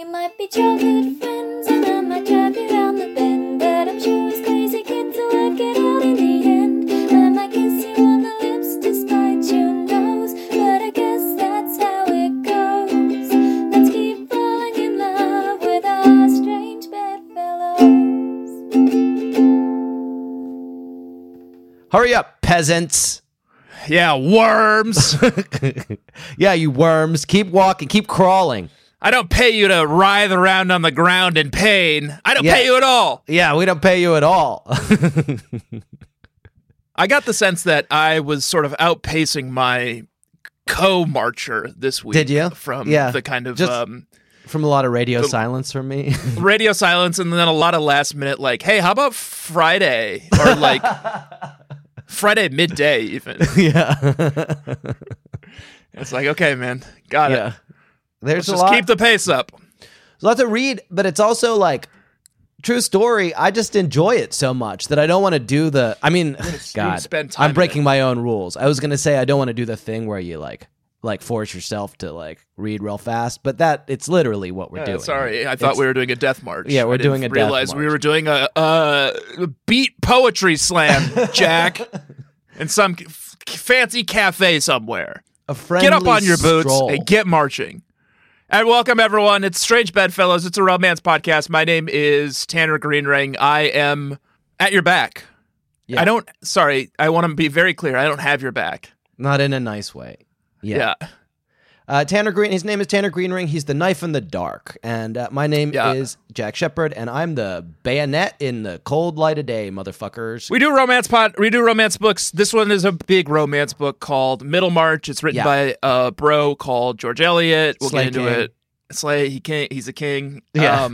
We might be childhood friends, and I might drive you round the bend, but I'm sure as crazy kids will work it out in the end. I might kiss you on the lips despite your nose, but I guess that's how it goes. Let's keep falling in love with our strange bedfellows. Hurry up, peasants. Yeah, worms. Yeah, you worms. Keep walking. Keep crawling. I don't pay you to writhe around on the ground in pain. I don't Yeah. pay you at all. Yeah, we don't pay you at all. I got the sense that I was sort of outpacing my co-marcher this week. Did you? From Yeah. the kind of Just from a lot of radio silence from me. radio silence, and then a lot of last minute like, hey, how about Friday? Or like Friday midday even. Yeah. It's like, okay, man, got it. Yeah. There's Let's a just lot. keep the pace up. There's a lot to read, but it's also like true story. I just enjoy it so much that I don't want to do the. I mean, God, spend time I'm in breaking it. my own rules. I was gonna say I don't want to do the thing where you like force yourself to like read real fast, but that it's literally what we're doing. Sorry, I thought we were doing a death march. Yeah, we're I didn't doing a death realize we march. were doing a beat poetry slam, Jack, in some fancy cafe somewhere. A friendly Get up on your boots stroll. and get marching. And welcome, everyone. It's Strange Bedfellows. It's a romance podcast. My name is Tanner Greenring. I am at your back. Yeah. I want to be very clear. I don't have your back. Not in a nice way. Yeah. Tanner Green. His name is Tanner Greenring. He's the knife in the dark, and my name Yeah. is Jack Shepard, and I'm the bayonet in the cold light of day, motherfuckers. We do romance books. This one is a big romance book called Middlemarch. It's written by a bro called George Eliot. We'll Slay get into King. it. Slay, he's a king. Yeah.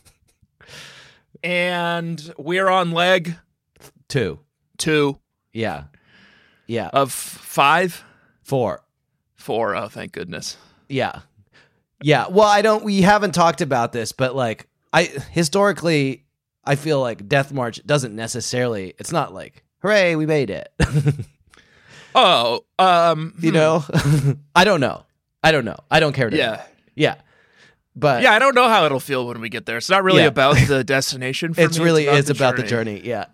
And we're on leg 2. 2 Yeah. of 5. 4. 4. Oh, thank goodness. Yeah. Yeah. Well, we haven't talked about this, but like historically, I feel like Death March doesn't necessarily, it's not like, hooray, we made it. Oh, You know? I don't know. I don't care to know. yeah. Yeah. But Yeah, I don't know how it'll feel when we get there. It's not really Yeah. about the destination for it's me. really is about the journey. Yeah.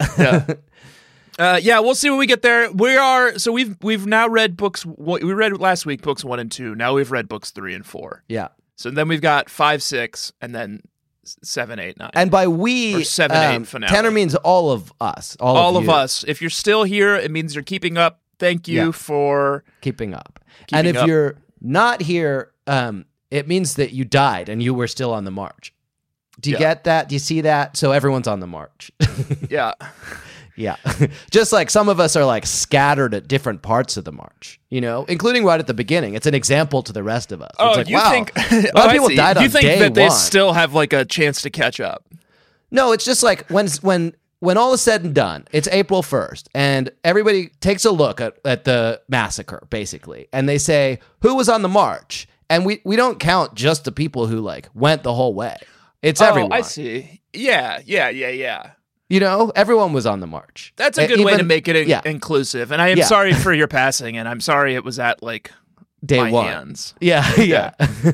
Yeah, we'll see when we get there. We've now read books. We read last week books 1 and 2. Now we've read books 3 and 4. Yeah. So then we've got 5, 6, and then 7, 8, 9. And by we, Or 7, 8 finale. Tanner means all of us. all of you us. If you're still here, it means you're keeping up. Thank you Yeah. for keeping up. Keeping and if up. you're not here, it means that you died and you were still on the march. Do you get that? Do you see that? So everyone's on the march. yeah. Yeah. Just like some of us are like scattered at different parts of the march, you know, including right at the beginning. It's an example to the rest of us. Oh, it's like, you wow, think? a lot of people died Do you on think day that they one. still have like a chance to catch up? No, it's just like when all is said and done, it's April 1st, and everybody takes a look at the massacre, basically, and they say, who was on the march? And we don't count just the people who like went the whole way. It's everyone. I see. Yeah. You know, everyone was on the march. That's a good way to Even- make it yeah. inclusive. And I am Yeah. sorry for your passing, and I'm sorry it was at like Day my one. hands. Yeah.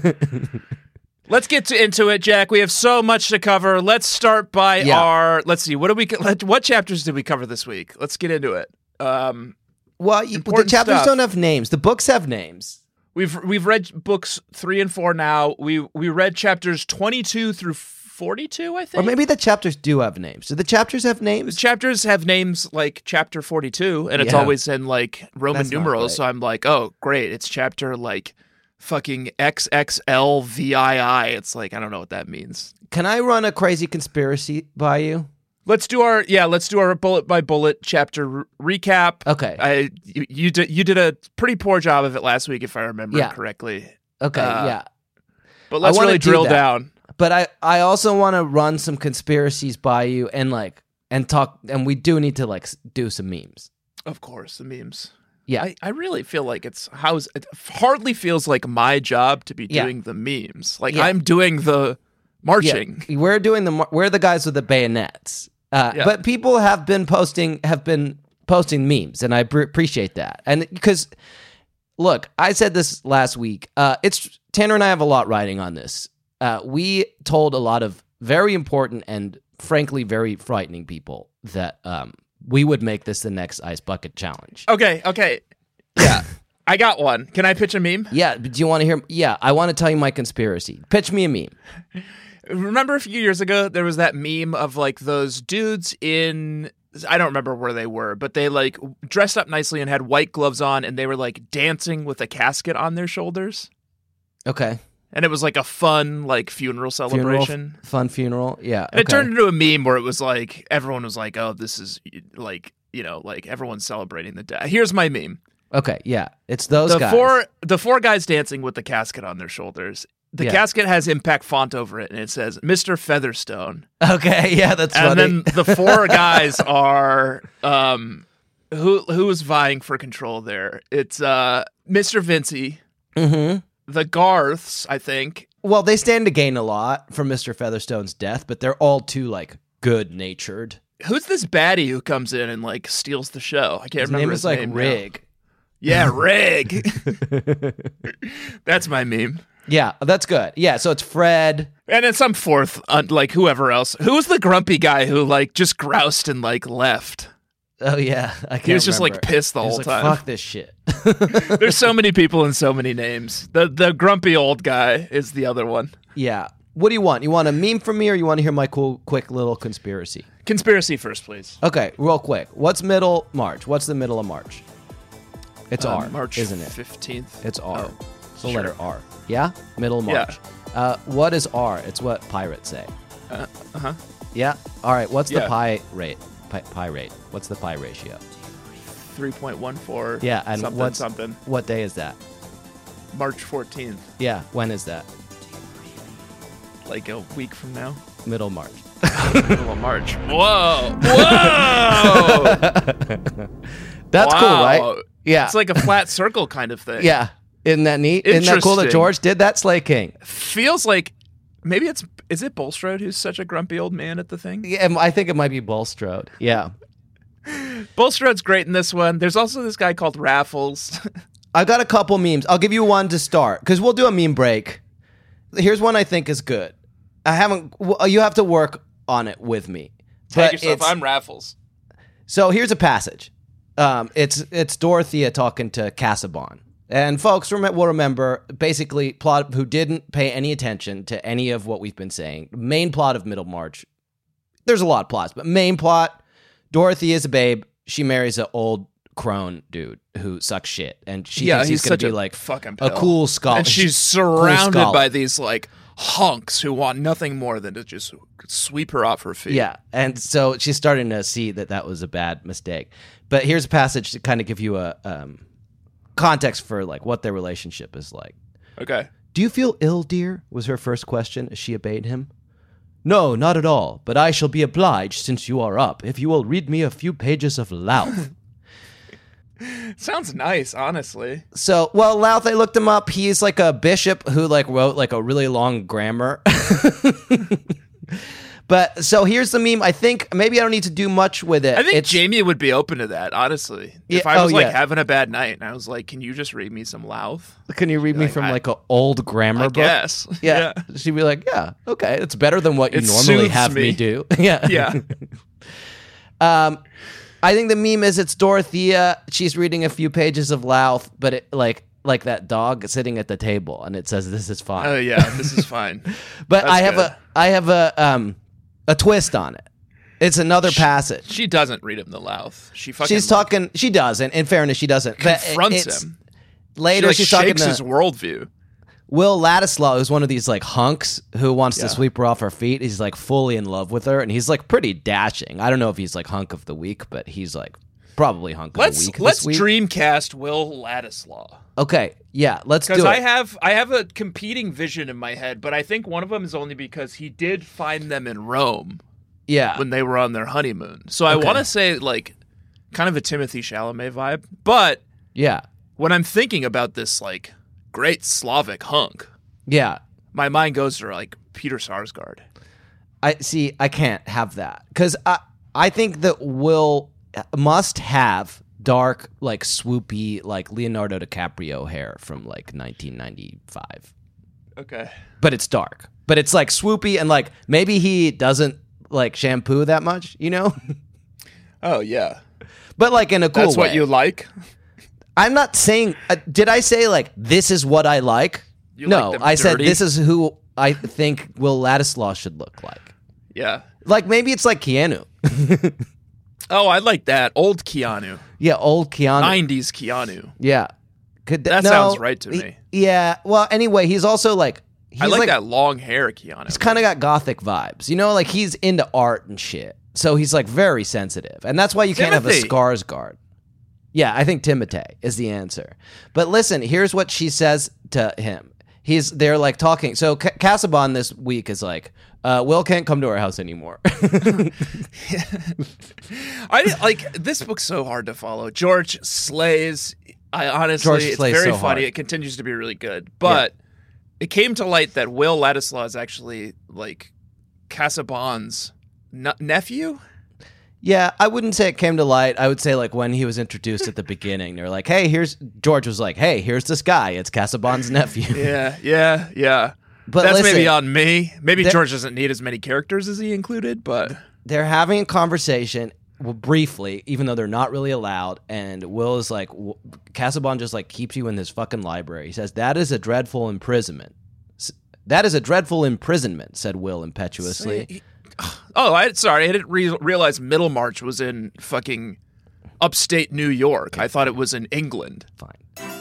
Let's get into it, Jack. We have so much to cover. Let's start by Yeah. let's see, what chapters did we cover this week? Let's get into it. Well, the Important chapters stuff. don't have names. The books have names. We've read books 3 and 4 now. We read chapters 22 through 42, I Or think. maybe the chapters do have names. Do the chapters have The names? chapters have names like chapter 42, and it's Yeah. always in like Roman That's not numerals. right. So I'm like, oh, great. It's chapter like fucking XXLVII. It's like, I don't know what that means. Can I run a crazy conspiracy by you? Let's do our bullet by bullet chapter recap. Okay. You did a pretty poor job of it last week, if I remember Yeah. correctly. Okay, yeah. But let's wanna really do drill that. down. But I also want to run some conspiracies by you and talk, and we do need to like do some memes. Of course, the memes. Yeah. I really feel like it hardly feels like my job to be Yeah. doing the memes. Like Yeah. I'm doing the marching. Yeah, we're doing we're the guys with the bayonets. But people have been posting memes, and I appreciate that. And because look, I said this last week. It's Tanner and I have a lot riding on this we told a lot of very important and frankly very frightening people that we would make this the next Ice Bucket Challenge. Okay. Yeah. I got one. Can I pitch a meme? Yeah, do you want to hear? Yeah, I want to tell you my conspiracy. Pitch me a meme. Remember a few years ago, there was that meme of like those dudes in, I don't remember where they were, but they like dressed up nicely and had white gloves on, and they were like dancing with a casket on their shoulders. Okay. And it was like a fun like funeral celebration. Fun funeral. Yeah. And it turned into a meme where it was like, everyone was like, oh, this is like, you know, like everyone's celebrating the death. Here's my meme. Okay, yeah. It's those guys. The four guys dancing with the casket on their shoulders. The Yeah. casket has impact font over it, and it says Mr. Featherstone. Okay, yeah, that's And funny. then the four guys are who is vying for control there? It's Mr. Vincey, Mm-hmm. the Garths, I think. Well, they stand to gain a lot from Mr. Featherstone's death, but they're all too like good-natured. Who's this baddie who comes in and like steals the show? I can't His remember name his is like name now. Rig. Yeah, Rig. That's my meme. Yeah, that's good. Yeah, so it's Fred. And then some fourth, like whoever else. Who was the grumpy guy who like just groused and like left? Oh yeah, I can't. He was just like remember. pissed the He was whole like, time. Fuck this shit. There's so many people and so many names. The grumpy old guy is the other one. Yeah. What do you want? You want a meme from me, or you want to hear my cool, quick little conspiracy? Conspiracy first, please. Okay, real quick. What's middle March? What's the middle of March? It's R, March isn't it? 15th. It's R. Oh, It's the sure. letter R. Yeah? Middle Yeah. March. What is R? It's what pirates say. Uh-huh. Yeah? All right, what's the Yeah. pi rate? Pi rate. What's the pi ratio? 3.14. Yeah, and something. what day is that? March 14th. Yeah, when is that? Like a week from now. Middle March. Middle of March. Whoa. Whoa. That's cool, Wow. right? Yeah. It's like a flat circle kind of thing. Yeah. Isn't that neat? Isn't that cool that Interesting. George did that? Slay King. Feels like maybe is it Bulstrode who's such a grumpy old man at the thing? Yeah, I think it might be Bulstrode. Yeah. Bulstrode's great in this one. There's also this guy called Raffles. I got a couple memes. I'll give you one to start because we'll do a meme break. Here's one I think is good. You have to work on it with me. Tag But yourself. it's- I'm Raffles. So here's a passage. It's Dorothea talking to Casaubon. And folks will remember, basically, plot who didn't pay any attention to any of what we've been saying. Main plot of Middlemarch. There's a lot of plots, but main plot, Dorothy is a babe. She marries an old crone dude who sucks shit. And she thinks he's going to be like fucking a cool scholar. And she's surrounded scholar. by these like hunks who want nothing more than to just sweep her off her feet. Yeah, and so she's starting to see that was a bad mistake. But here's a passage to kind of give you a context for like what their relationship is like. Okay. Do you feel ill, dear? Was her first question as she obeyed him. No, not at all, but I shall be obliged, since you are up, if you will read me a few pages of Louth. Sounds nice, honestly. So, well, Louth, I looked him up. He's like a bishop who like wrote like a really long grammar. But so here's the meme. I think maybe I don't need to do much with it. I think It's- Jamie would be open to that, honestly. If Yeah, I was oh, like yeah. having a bad night and I was like, can you just read me some Louth? Can you read me Like, from I- like an old grammar I book? guess. Yeah. She'd be like, yeah, okay. It's better than what you It normally soothes have me me. do. Yeah. Yeah. I think the meme is it's Dorothea. She's reading a few pages of Louth, but it like that dog sitting at the table, and it says, "This is fine." Oh yeah, this is fine. but that's I have a twist on it. It's another passage. She doesn't read him the Louth. She fucking She's talking. She doesn't. In fairness, she doesn't. But confronts it's- him. Later, She she's talking shakes his to worldview. Will Ladislaw, who's one of these like hunks who wants Yeah. to sweep her off her feet. He's like fully in love with her, and he's like pretty dashing. I don't know if he's like hunk of the week, but he's like probably hunk of the week. Let's this week. Dreamcast Will Ladislaw. Okay, yeah, let's do Because it. I have a competing vision in my head, but I think one of them is only because he did find them in Rome Yeah, when they were on their honeymoon. So I Okay. want to say like kind of a Timothy Chalamet vibe. But yeah, when I'm thinking about this like great Slavic hunk, yeah. my mind goes to like Peter Sarsgaard. I see. I can't have that because I think that Will must have dark, like swoopy, like Leonardo DiCaprio hair from like 1995. Okay. But it's dark. but it's like swoopy and like maybe he doesn't like shampoo that much, you know? Oh yeah, But like in a cool that's way. what you like. I'm not saying. Did I say like this is what I like? You No, like them I said dirty? this is who I think Will Ladislaw should look like. Yeah. Like maybe it's like Keanu. Oh, I like that old Keanu, Yeah, old Keanu. 90s Keanu. Yeah, could That sounds right to me. Yeah. Well, anyway, he's also like he's I like that long hair Keanu. He's kind of got gothic vibes, you know, like he's into art and shit. So he's like very sensitive, and that's why you can't have a Timothy. Skarsgård. Yeah, I think Timotei is the answer. But listen, here's what she says to him. They're like talking. So Casabon this week is like, Will can't come to our house anymore. Like this book's so hard to follow. George slays. I honestly, George it's slays very so funny. hard. It continues to be really good. But it came to light that Will Ladislaw is actually like Casabon's nephew. Yeah, I wouldn't say it came to light. I would say like when he was introduced at the beginning, they're like, "Hey, George was like, hey, here's this guy. It's Casabon's nephew." Yeah. But That's listen, maybe on me. Maybe George doesn't need as many characters as he included, but they're having a conversation briefly, even though they're not really allowed. And Will is like, Casabon just like keeps you in this fucking library. He says, "That is a dreadful imprisonment." "That is a dreadful imprisonment," said Will impetuously. Sorry, I didn't realize Middlemarch was in fucking upstate New York. I thought it was in England. Fine.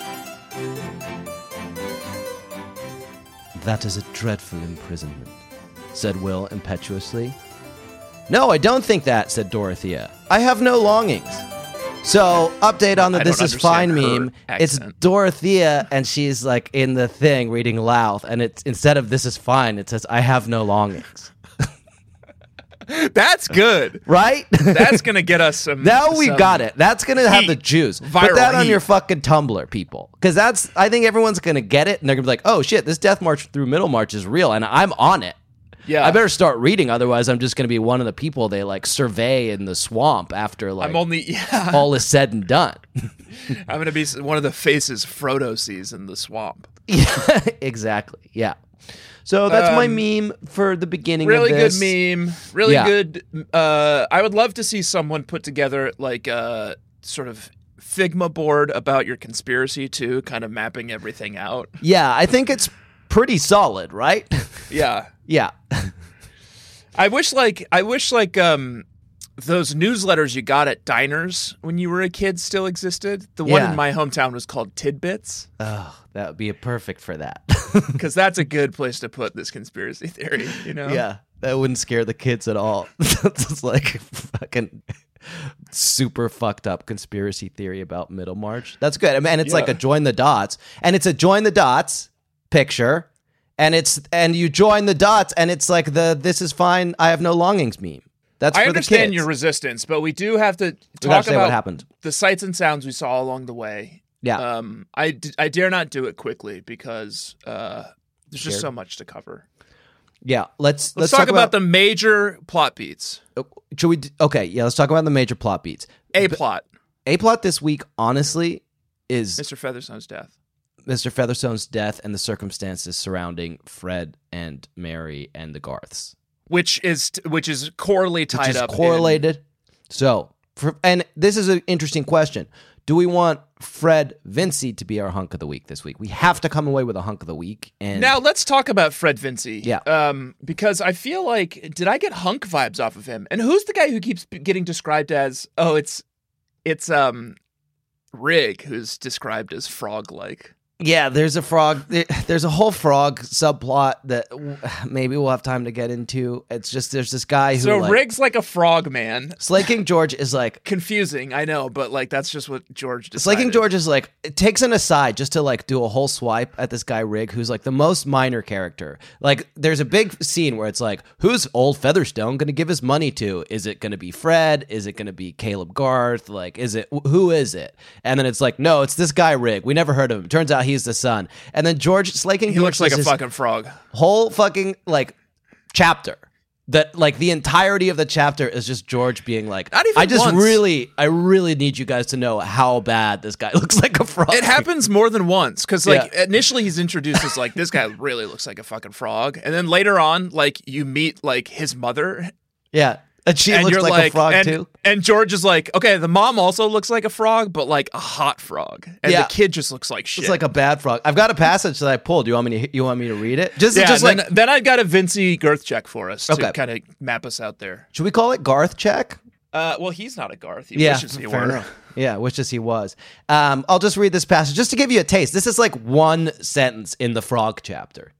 "That is a dreadful imprisonment," said Will impetuously. "No, I don't think that," said Dorothea. "I have no longings." So, update on the I This don't Is Fine understand her meme. It's accent. Dorothea, and she's like in the thing reading Louth, and it's instead of "This is fine," it says "I have no longings." That's good. Right? That's gonna get us some. Now we some- got it. That's gonna have the heat. juice. Put Viral that on heat. your fucking Tumblr, people, because I think everyone's gonna get it, and they're gonna be like, "Oh shit, this Death March through Middlemarch is real," and I'm on it. Yeah, I better start reading, otherwise I'm just gonna be one of the people they like survey in the swamp after like I'm only. Yeah, all is said and done. I'm gonna be one of the faces Frodo sees in the swamp. Yeah, exactly. Yeah. So that's my meme for the beginning. Really of this. good meme. Really Yeah. good. I would love to see someone put together like a sort of Figma board about your conspiracy too, kind of mapping everything out. Yeah, I think it's pretty solid, right? Yeah. Yeah. I wish those newsletters you got at diners when you were a kid still existed. The one Yeah. in my hometown was called Tidbits, Oh, that would be perfect for that. because that's a good place to put this conspiracy theory, you know? Yeah, that wouldn't scare the kids at all. That's just like fucking super fucked up conspiracy theory about Middlemarch. That's good. I mean, it's like Yeah. a join the dots, and it's a join the dots picture, and you join the dots, and it's like the "This is fine, I have no longings" meme. That's I for understand the kids. your resistance, but we do have to We gotta talk say what about happened. the sights and sounds we saw along the way. Yeah. I dare not do it quickly because there's just Scared. so much to cover. Yeah, let's Talk about the major plot beats. Should we? Okay, yeah. Let's talk about the major plot beats. A plot, A plot this week, honestly, is Mr. Featherstone's death. Mr. Featherstone's death and the circumstances surrounding Fred and Mary and the Garths, Which is corely tied which is up. correlated. So, and this is an interesting question. Do we want Fred Vinci to be our hunk of the week this week? We have to come away with a hunk of the week. And Now let's talk about Fred Vinci. Yeah. Because I feel like, did I get hunk vibes off of him? And who's the guy who keeps getting described as? Oh, it's Rig, who's described as frog-like. yeah, there's a frog. There's a whole frog subplot that maybe we'll have time to get into. It's just there's this guy who So like, Rig's like a frog man. Slaking George is like Confusing, I know, but like that's just what George decided. Slaking George is like, it takes an aside just to like do a whole swipe at this guy Rig, who's like the most minor character. Like, there's a big scene where it's like, who's old Featherstone going to give his money to? Is it going to be Fred? Is it going to be Caleb Garth? Like, who is it? And then it's like, no, it's this guy Rig. We never heard of him. Turns out he's the son. And then Slaking He George looks like does a his fucking frog. whole fucking like chapter that like the entirety of the chapter is just George being like, Not even I once. really need you guys to know how bad this guy looks like a frog. It happens more than once because, like, initially he's introduced as like this guy really looks like a fucking frog, and then later on, like, you meet like his mother, Yeah. And she and looks you're like a frog and, too. And George is like, okay, the mom also looks like a frog, but like a hot frog, and Yeah. the kid just looks like shit. It's like a bad frog. I've got a passage that I pulled. You want me to read it? Just yeah. like then I've got a Vinci girth check for us Okay. to kind of map us out there. should we call it Garth check? Well, he's not a Garth. He Yeah, wishes he fair were. enough. Yeah, wishes he was. I'll just read this passage just to give you a taste. This is like one sentence in the frog chapter.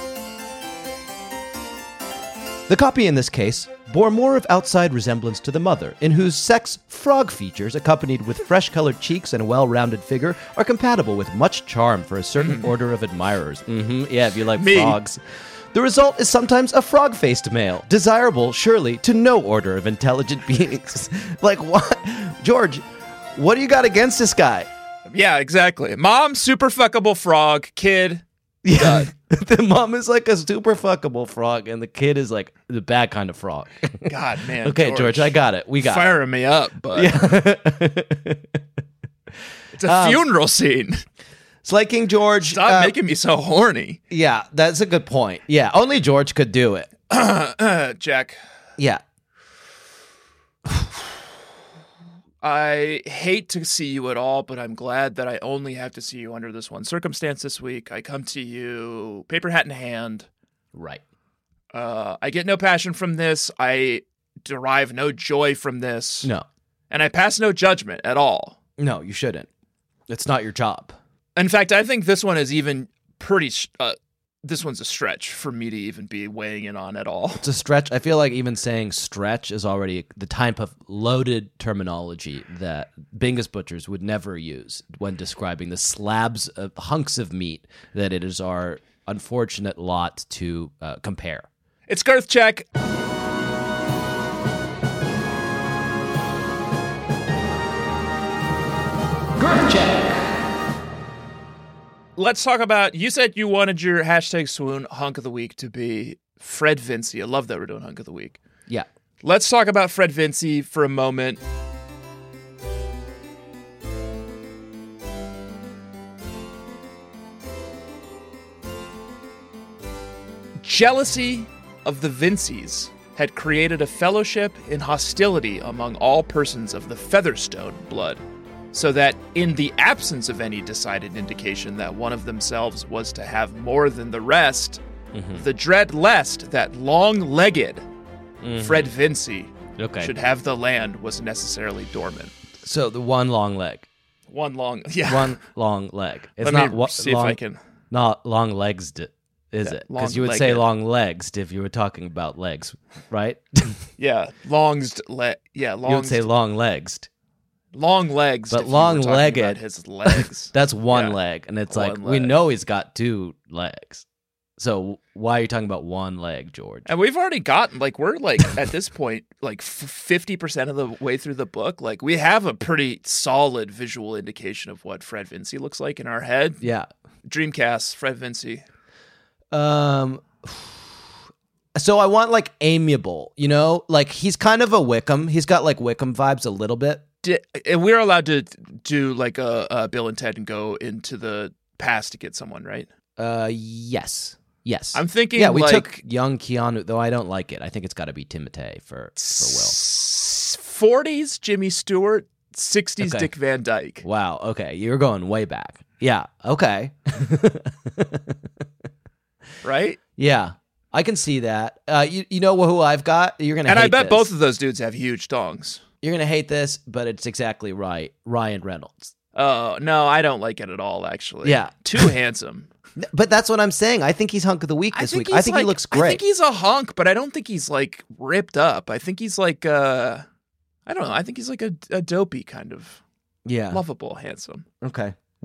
The copy in this case bore more of outside resemblance to the mother, in whose sex frog features, accompanied with fresh-colored cheeks and a well-rounded figure, are compatible with much charm for a certain order of admirers. Yeah, if you like Me. frogs. The result is sometimes a frog-faced male, desirable, surely, to no order of intelligent beings. Like, what? George, what do you got against this guy? Yeah, exactly. Mom, super fuckable frog. Kid, Yeah, the mom is like a super fuckable frog, and the kid is like the bad kind of frog. God, man. Okay, George, I got it. We got firing me up, but it. it's a funeral scene. It's like King George. Stop making me so horny, Yeah, that's a good point. Yeah, only George could do it. Jack. Yeah. I hate to see you at all, but I'm glad that I only have to see you under this one circumstance this week. I come to you, paper hat in hand. Right. I get no passion from this. I derive no joy from this. No. And I pass no judgment at all. No, you shouldn't. It's not your job. In fact, I think this one is even pretty... this one's a stretch for me to even be weighing in on at all. It's a stretch. I feel like even saying stretch is already the type of loaded terminology that Bingus butchers would never use when describing the slabs of hunks of meat that it is our unfortunate lot to compare. It's girth check. Girth check. Let's talk about, you said you wanted your hashtag swoon hunk of the week to be Fred Vinci. I love that we're doing hunk of the week. Yeah. Let's talk about Fred Vinci for a moment. Jealousy of the Vincies had created a fellowship in hostility among all persons of the Featherstone blood, so that in the absence of any decided indication that one of themselves was to have more than the rest, the dread lest that long-legged Fred Vinci should have the land was necessarily dormant. So the one long leg. One long leg. It's Let not me see if I can. Not long legs, is it? Because you would say long legs if you were talking about legs, right? Yeah, You would say long legs. Long legs, but if you were talking long-legged. about his legs. That's one Yeah. leg, and it's One like we leg. know he's got two legs. So why are you talking about one leg, George? And we've already gotten, like, we're like at this point, like 50% of the way through the book. Like, we have a pretty solid visual indication of what Fred Vinci looks like in our head. Yeah. Dreamcast, Fred Vinci. So I want like amiable, you know, like he's kind of a Wickham. He's got like Wickham vibes a little bit. And we're allowed to do like a Bill and Ted and go into the past to get someone, right? Yes. I'm thinking, yeah, we like, took young Keanu, though I don't like it. I think it's got to be Timothée for Will. 40s Jimmy Stewart, 60s Okay. Dick Van Dyke. Wow. Okay, you're going way back. Yeah. Okay. Right? Yeah, I can see that. You know who I've got? You're gonna. And hate I bet this. both of those dudes have huge dongs. You're gonna hate this, but it's exactly right. Ryan Reynolds. Oh, no, I don't like it at all, actually. Yeah. Too handsome. But that's what I'm saying. I think he's hunk of the week this week. I think he looks great. I think he's a hunk, but I don't think he's like ripped up. I think he's like I don't know. I think he's like a dopey kind of yeah. lovable, handsome. Okay. Well,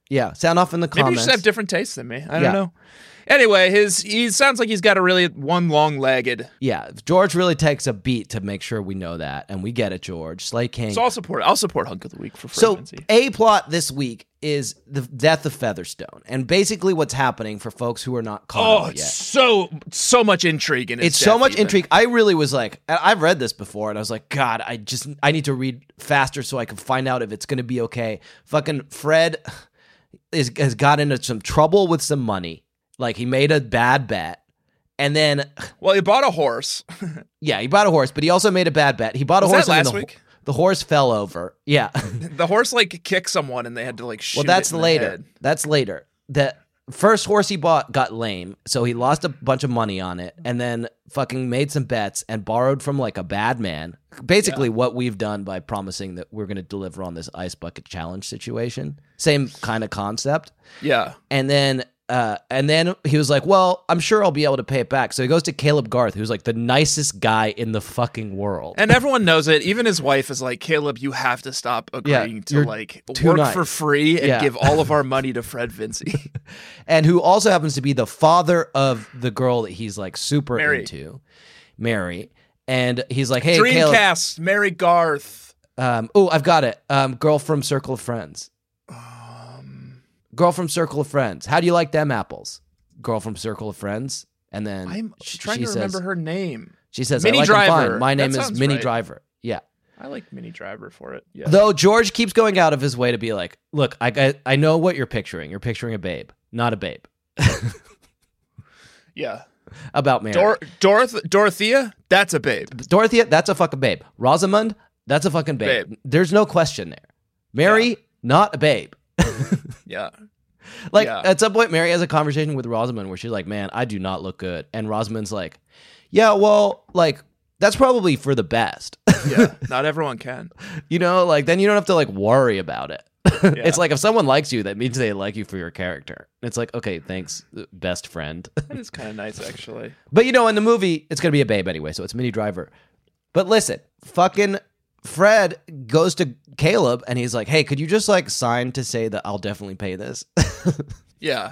Yeah, sound off in the Maybe you comments. just have different tastes than me. I don't Yeah. know. Anyway, he sounds like he's got a really one long-legged. Yeah, George really takes a beat to make sure we know that, and we get it, George. Slay King. So I'll support Hunk of the Week for Fred So Vinci. a plot this week is the death of Featherstone, and basically what's happening for folks who are not caught up it's yet. so much intrigue in It's so much intrigue. I really was like, I've read this before, and I was like, God, I need to read faster so I can find out if it's going to be okay. Fucking Fred has got into some trouble with some money. Like, he made a bad bet, and then Well, he bought a horse. yeah, he bought a horse, but he also made a bad bet. He bought a Was horse that and last then week? the horse fell over. Yeah. The horse like kicked someone, and they had to like shoot. Well, that's it in the later. head. That's later. The first horse he bought got lame, so he lost a bunch of money on it, and then fucking made some bets and borrowed from like a bad man. Basically, what we've done by promising that we're going to deliver on this ice bucket challenge situation. Same kind of concept. Yeah. And then he was like, well, I'm sure I'll be able to pay it back. So he goes to Caleb Garth, who's like the nicest guy in the fucking world. And everyone knows it. Even his wife is like, Caleb, you have to stop agreeing to you're like too work nice. for free and Yeah. give all of our money to Fred Vinci. And who also happens to be the father of the girl that he's like super Mary. into, Mary. And he's like, hey, Caleb. Dreamcast, Mary Garth. I've got it. Girl from Circle of Friends. Girl from Circle of Friends. How do you like them apples? Girl from Circle of Friends. And then I'm she trying to says, remember her name. She says, Minnie I like 'em Driver. fine. My That name is sounds Minnie right. Driver. Yeah. I like Minnie Driver for it. Yeah. Though George keeps going out of his way to be like, look, I know what you're picturing. You're picturing a babe, not a babe. Yeah. About Mary. Dorothea, that's a babe. Dorothea, that's a fucking babe. Rosamund, that's a fucking babe. Babe. There's no question there. Mary, not a babe. Yeah. Like, Yeah. at some point, Mary has a conversation with Rosamund where she's like, man, I do not look good. And Rosamund's like, yeah, well, like, that's probably for the best. Yeah. Not everyone can. You know, like, then you don't have to, like, worry about it. It's like, if someone likes you, that means they like you for your character. It's like, okay, thanks, best friend. That is kind of nice, actually. But, you know, in the movie, it's going to be a babe anyway, so it's Minnie Driver. But listen, fucking Fred goes to Caleb, and he's like, hey, could you just, like, sign to say that I'll definitely pay this? Yeah.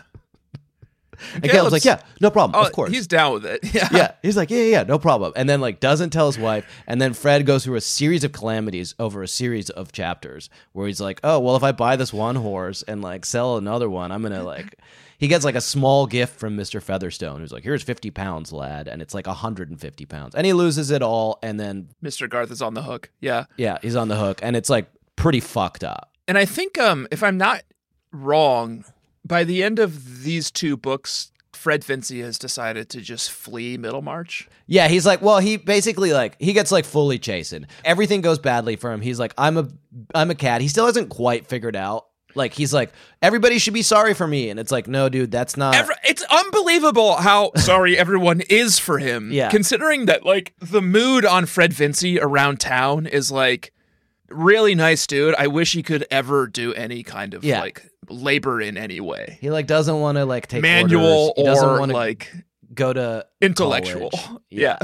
And Caleb's like, yeah, no problem, of course. He's down with it. Yeah. Yeah, he's like, yeah, no problem. And then, like, doesn't tell his wife. And then Fred goes through a series of calamities over a series of chapters where he's like, oh, well, if I buy this one horse and, like, sell another one, I'm going to, like... He gets, like, a small gift from Mr. Featherstone, who's like, here's 50 pounds, lad. And it's, like, 150 pounds. And he loses it all, and then, Mr. Garth is on the hook. Yeah. yeah, he's on the hook. And it's, like, pretty fucked up. And I think, if I'm not wrong, by the end of these two books, Fred Vinci has decided to just flee Middlemarch. Yeah, he's like, well, he basically, like, he gets, like, fully chastened. Everything goes badly for him. He's like, I'm a cat. He still hasn't quite figured out. Like, he's like, everybody should be sorry for me. And it's like, no, dude, that's not... It's unbelievable how sorry everyone is for him. Yeah. Considering that, like, the mood on Fred Vinci around town is, like, really nice, dude. I wish he could ever do any kind of, Yeah. like, labor in any way. He, like, doesn't want to, like, take Manual orders. He doesn't or, want to like, go to intellectual. college. Yeah.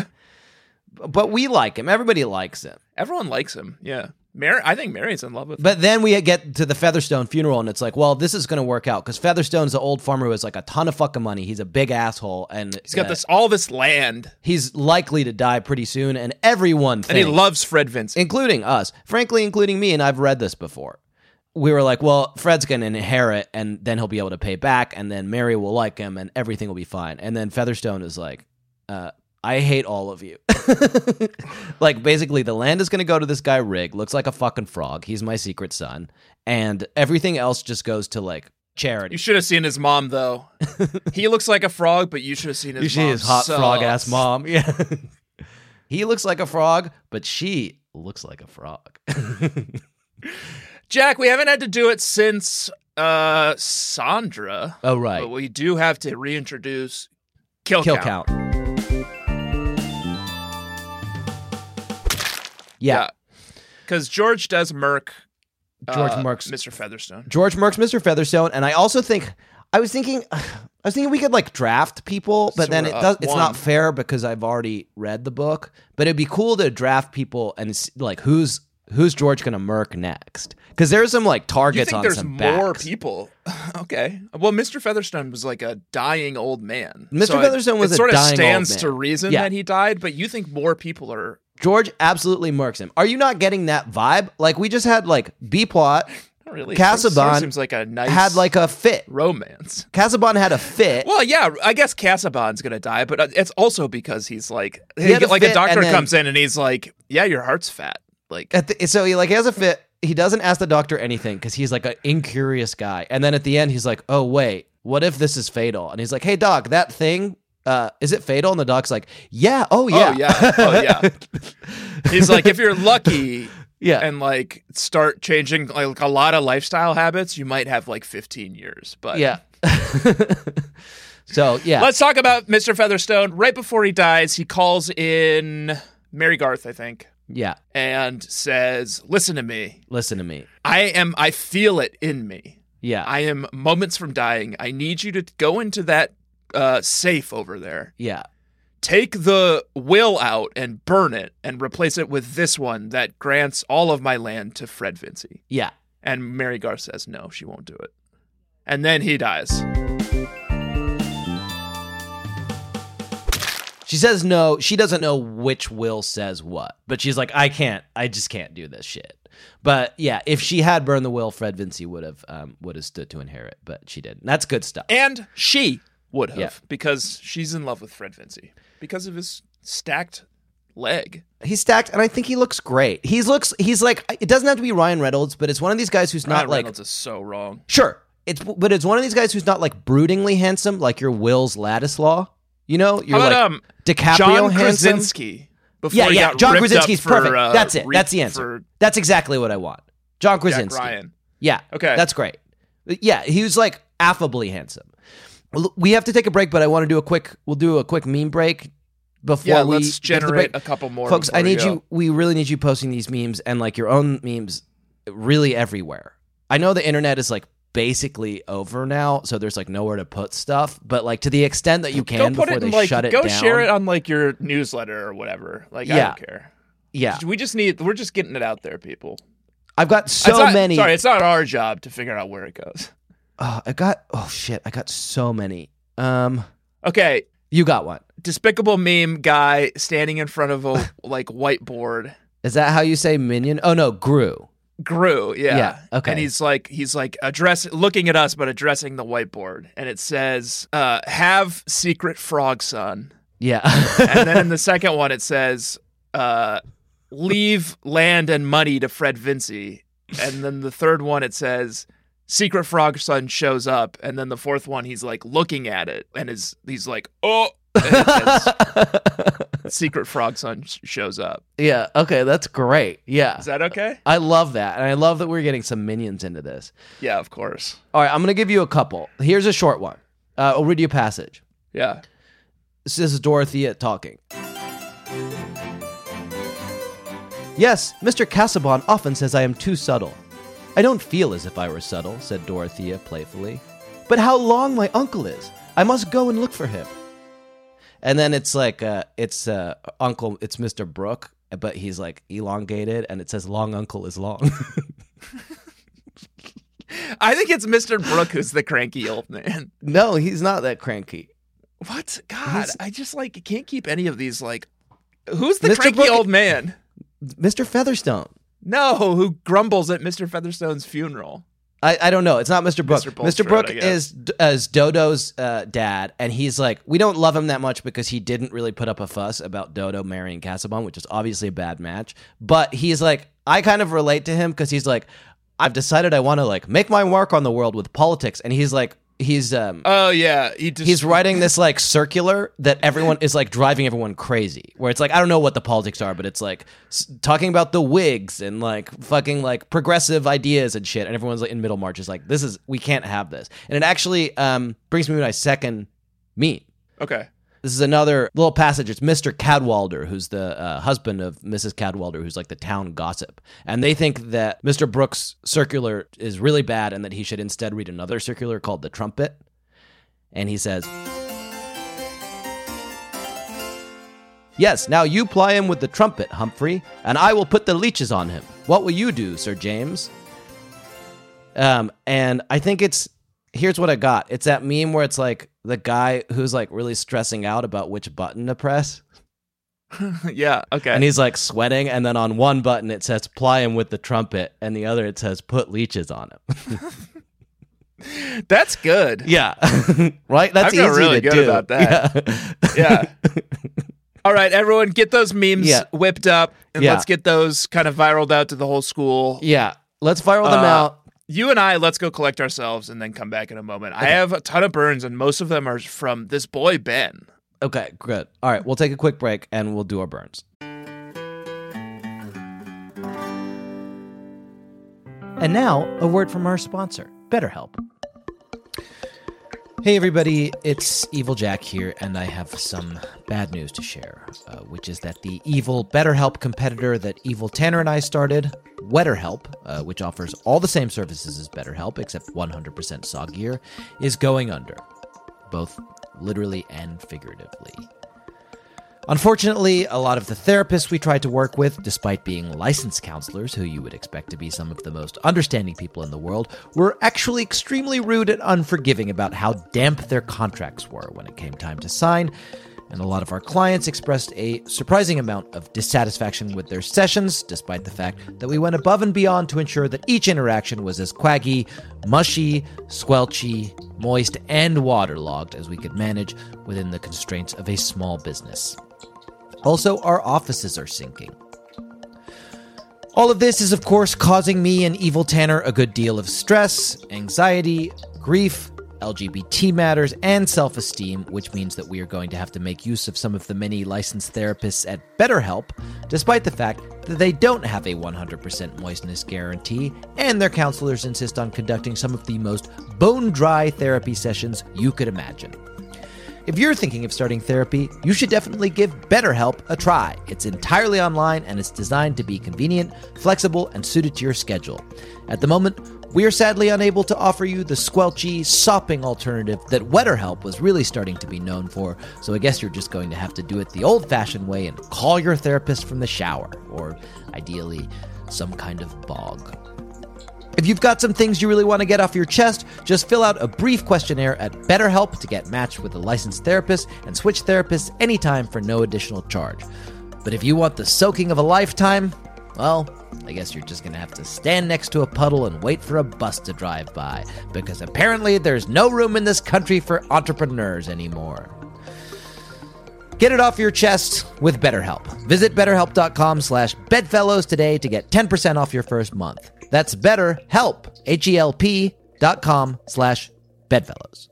But we like him. Everybody likes him. Everyone likes him. Yeah. I think Mary's in love with him. But then we get to the Featherstone funeral, and it's like, well, this is going to work out because Featherstone's the old farmer who has, like, a ton of fucking money. He's a big asshole, and He's got all this land. he's likely to die pretty soon, and everyone And he thinks, loves Fred Vinci. including us, frankly, including me, and I've read this before. We were like, well, Fred's going to inherit, and then he'll be able to pay back, and then Mary will like him, and everything will be fine. And then Featherstone is like, I hate all of you. Like, basically, the land is going to go to this guy, Rig, looks like a fucking frog. He's my secret son. And everything else just goes to, like, charity. You should have seen his mom, though. He looks like a frog, but you should have seen his You see mom. his hot So- frog-ass mom. Yeah. He looks like a frog, but she looks like a frog. Jack, we haven't had to do it since Sandra. Oh, right. But we do have to reintroduce Kill Kill Count. count. Yeah. Because George does murk George murks Mr. Featherstone. George murks Mr. Featherstone, and I also think I was thinking we could, like, draft people, but then Sorta. it's not fair because I've already read the book. But it'd be cool to draft people and like who's who's George going to murk next? Because there's some like You targets think on there's some more backs. people? Okay. Well, Mr. Featherstone was like a dying old man. Mr. So Featherstone was it a sort of dying old stands man. to reason Yeah. that he died, but you think more people are. George absolutely murks him. Are you not getting that vibe? Like we just had like B-plot Not really. Casaubon seems like a nice had like a fit. romance. Casaubon had a fit. Well, yeah, I guess Casaubon's gonna die, but it's also because he's like, had a like a fit, doctor and then- comes in and he's like, "Yeah, your heart's fat." Like, So he has a fit. He doesn't ask the doctor anything because he's like an incurious guy. And then at the end, he's like, "Oh wait, what if this is fatal?" And he's like, "Hey doc, that thing, is it fatal?" And the doc's like, "Yeah, oh yeah, oh yeah. He's like, if you're lucky, yeah." and like start changing like a lot of lifestyle habits, you might have like 15 years. But Yeah. So yeah, let's talk about Mr. Featherstone. Right before he dies, he calls in Mary Garth, I think, yeah. and says, "Listen to me. Listen to me. I feel it in me. Yeah, I am moments from dying. I need you to go into that safe over there. yeah, Take the will out and burn it and replace it with this one that grants all of my land to Fred Vinci." yeah. And Mary Garth says, no, she won't do it. And then he dies. She says no. She doesn't know which will says what, but she's like, I just can't do this shit. But yeah, if she had burned the will, Fred Vinci would have stood to inherit, but she didn't. That's good stuff. And she would have, Yeah. because she's in love with Fred Vinci because of his stacked leg. He's stacked, and I think he looks great. He's like, it doesn't have to be Ryan Reynolds, but it's one of these guys who's not Ryan like, Reynolds is so wrong. sure, but it's one of these guys who's not like broodingly handsome, like your Will's Ladislaw. You know, you're How about like DiCaprio John handsome. Krasinski? Before Yeah, he yeah. got John ripped Krasinski's up for, perfect. That's it. That's the for answer. That's exactly what I want. John Jack Krasinski. Ryan. Yeah. Okay. That's great. Yeah, he was like affably handsome. We have to take a break, but I want to we'll do a quick meme break before Yeah, we let's get to the generate break. a couple more. Folks, before I need we go. you. We really need you posting these memes and like your own memes really everywhere. I know the internet is like basically over now, so there's like nowhere to put stuff, but like to the extent that you Go can put before it in, they like, shut it go down. share it on like your newsletter or whatever. Like, I Yeah. don't care. Yeah. We're just getting it out there, people. I've got so It's not- many. Sorry, it's not our job to figure out where it goes. I got so many. Okay, You got one. despicable meme guy standing in front of a like whiteboard. Is that how you say minion? Oh no, Gru. Gru, yeah. Yeah, okay. And he's like looking at us but addressing the whiteboard, and it says, "Have secret frog son." Yeah. And then in the second one it says, "Leave land and money to Fred Vinci." And then the third one it says, "Secret frog son shows up." And then the fourth one he's like looking at it and he's like, "Oh." And it says, "Secret frog son shows up." Yeah. Okay, that's great. Yeah. Is that okay? I love that. And I love that we're getting some minions into this. Yeah, of course. All right, I'm going to give you a couple. Here's a short one. I'll read you a passage. Yeah. This is Dorothea talking. Yes, Mr. Casaubon often says I am too subtle. I don't feel as if I were subtle, said Dorothea playfully. But how long my uncle is. I must go and look for him. And then it's like, it's uncle, it's Mr. Brooke, but he's like elongated, and it says long uncle is long. I think it's Mr. Brooke who's the cranky old man. No, he's not that cranky. What? God, I just like can't keep any of these like who's the Mr. cranky Brooke- old man? Mr. Featherstone. No, who grumbles at Mr. Featherstone's funeral. I don't know. It's not Mr. Brooke. Mr. Mr. Bulstrode, Brooke I guess. is Dodo's dad, and he's like, we don't love him that much because he didn't really put up a fuss about Dodo marrying Casaubon, which is obviously a bad match. But he's like, I kind of relate to him because he's like, I've decided I want to like make my mark on the world with politics, and he's like, he's Oh yeah, he's writing this like circular that everyone is like driving everyone crazy, where it's like, I don't know what the politics are, but it's like talking about the Whigs and like fucking like progressive ideas and shit, and everyone's like in Middlemarch is like, we can't have this. And it actually brings me to my second meme. Okay. This is another little passage. It's Mr. Cadwalder, who's the husband of Mrs. Cadwalder, who's like the town gossip. And they think that Mr. Brooks' circular is really bad and that he should instead read another circular called The Trumpet. And he says, Yes, now you ply him with the trumpet, Humphrey, and I will put the leeches on him. What will you do, Sir James? And I think here's what I got. It's that meme where it's like the guy who's like really stressing out about which button to press. Yeah, okay. And he's like sweating, and then on one button it says ply him with the trumpet, and the other it says put leeches on him. That's good. Yeah. Right? That's I feel easy really to good do. about that. Yeah. All right, everyone, get those memes whipped up, and let's get those kind of viraled out to the whole school. Yeah. Let's viral them out. You and I, let's go collect ourselves and then come back in a moment. Okay. I have a ton of burns, and most of them are from this boy, Ben. Okay, good. All right, we'll take a quick break, and we'll do our burns. And now, a word from our sponsor, BetterHelp. Hey everybody, it's Evil Jack here, and I have some bad news to share, which is that the evil BetterHelp competitor that Evil Tanner and I started, WetterHelp, which offers all the same services as BetterHelp, except 100% soggier, is going under, both literally and figuratively. Unfortunately, a lot of the therapists we tried to work with, despite being licensed counselors, who you would expect to be some of the most understanding people in the world, were actually extremely rude and unforgiving about how damp their contracts were when it came time to sign, and a lot of our clients expressed a surprising amount of dissatisfaction with their sessions, despite the fact that we went above and beyond to ensure that each interaction was as quaggy, mushy, squelchy, moist, and waterlogged as we could manage within the constraints of a small business. Also, our offices are sinking. All of this is, of course, causing me and Evil Tanner a good deal of stress, anxiety, grief, LGBT matters, and self-esteem, which means that we are going to have to make use of some of the many licensed therapists at BetterHelp, despite the fact that they don't have a 100% moistness guarantee, and their counselors insist on conducting some of the most bone-dry therapy sessions you could imagine. If you're thinking of starting therapy, you should definitely give BetterHelp a try. It's entirely online, and it's designed to be convenient, flexible, and suited to your schedule. At the moment, we are sadly unable to offer you the squelchy, sopping alternative that WetterHelp was really starting to be known for, so I guess you're just going to have to do it the old-fashioned way and call your therapist from the shower, or ideally, some kind of bog. If you've got some things you really want to get off your chest, just fill out a brief questionnaire at BetterHelp to get matched with a licensed therapist and switch therapists anytime for no additional charge. But if you want the soaking of a lifetime, well, I guess you're just going to have to stand next to a puddle and wait for a bus to drive by, because apparently there's no room in this country for entrepreneurs anymore. Get it off your chest with BetterHelp. Visit BetterHelp.com/bedfellows today to get 10% off your first month. That's BetterHelp, HELP.com/bedfellows.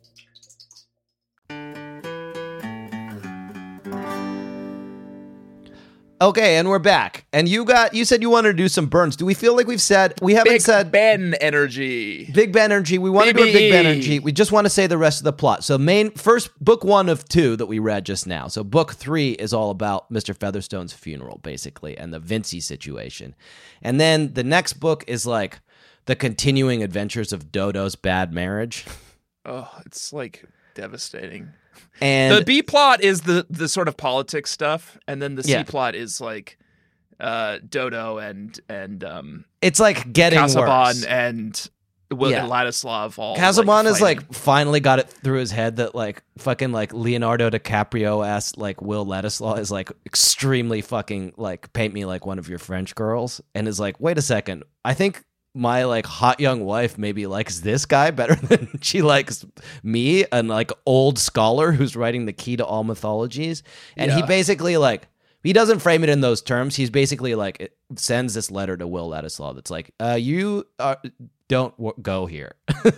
Okay, and we're back. And you said you wanted to do some burns. Do we feel like we haven't said Big Ben energy. Big Ben energy. We want to do a Big Ben energy. We just want to say the rest of the plot. So first book 1 of 2 that we read just now. So book 3 is all about Mr. Featherstone's funeral, basically, and the Vincey situation. And then the next book is like the continuing adventures of Dodo's bad marriage. Oh, it's like devastating. And the B plot is the sort of politics stuff, and then the C plot is like Dodo and it's like getting Casaubon worse. And Ladislav all. Casaubon has fighting. like finally got it through his head that like fucking like Leonardo DiCaprio asked like Will Ladislaw is like extremely fucking like paint me like one of your French girls, and is like, wait a second, I think my like hot young wife maybe likes this guy better than she likes me, an like old scholar who's writing the key to all mythologies. And he basically like, he doesn't frame it in those terms. He's basically like, it sends this letter to Will Ladislaw that's like, you don't go here.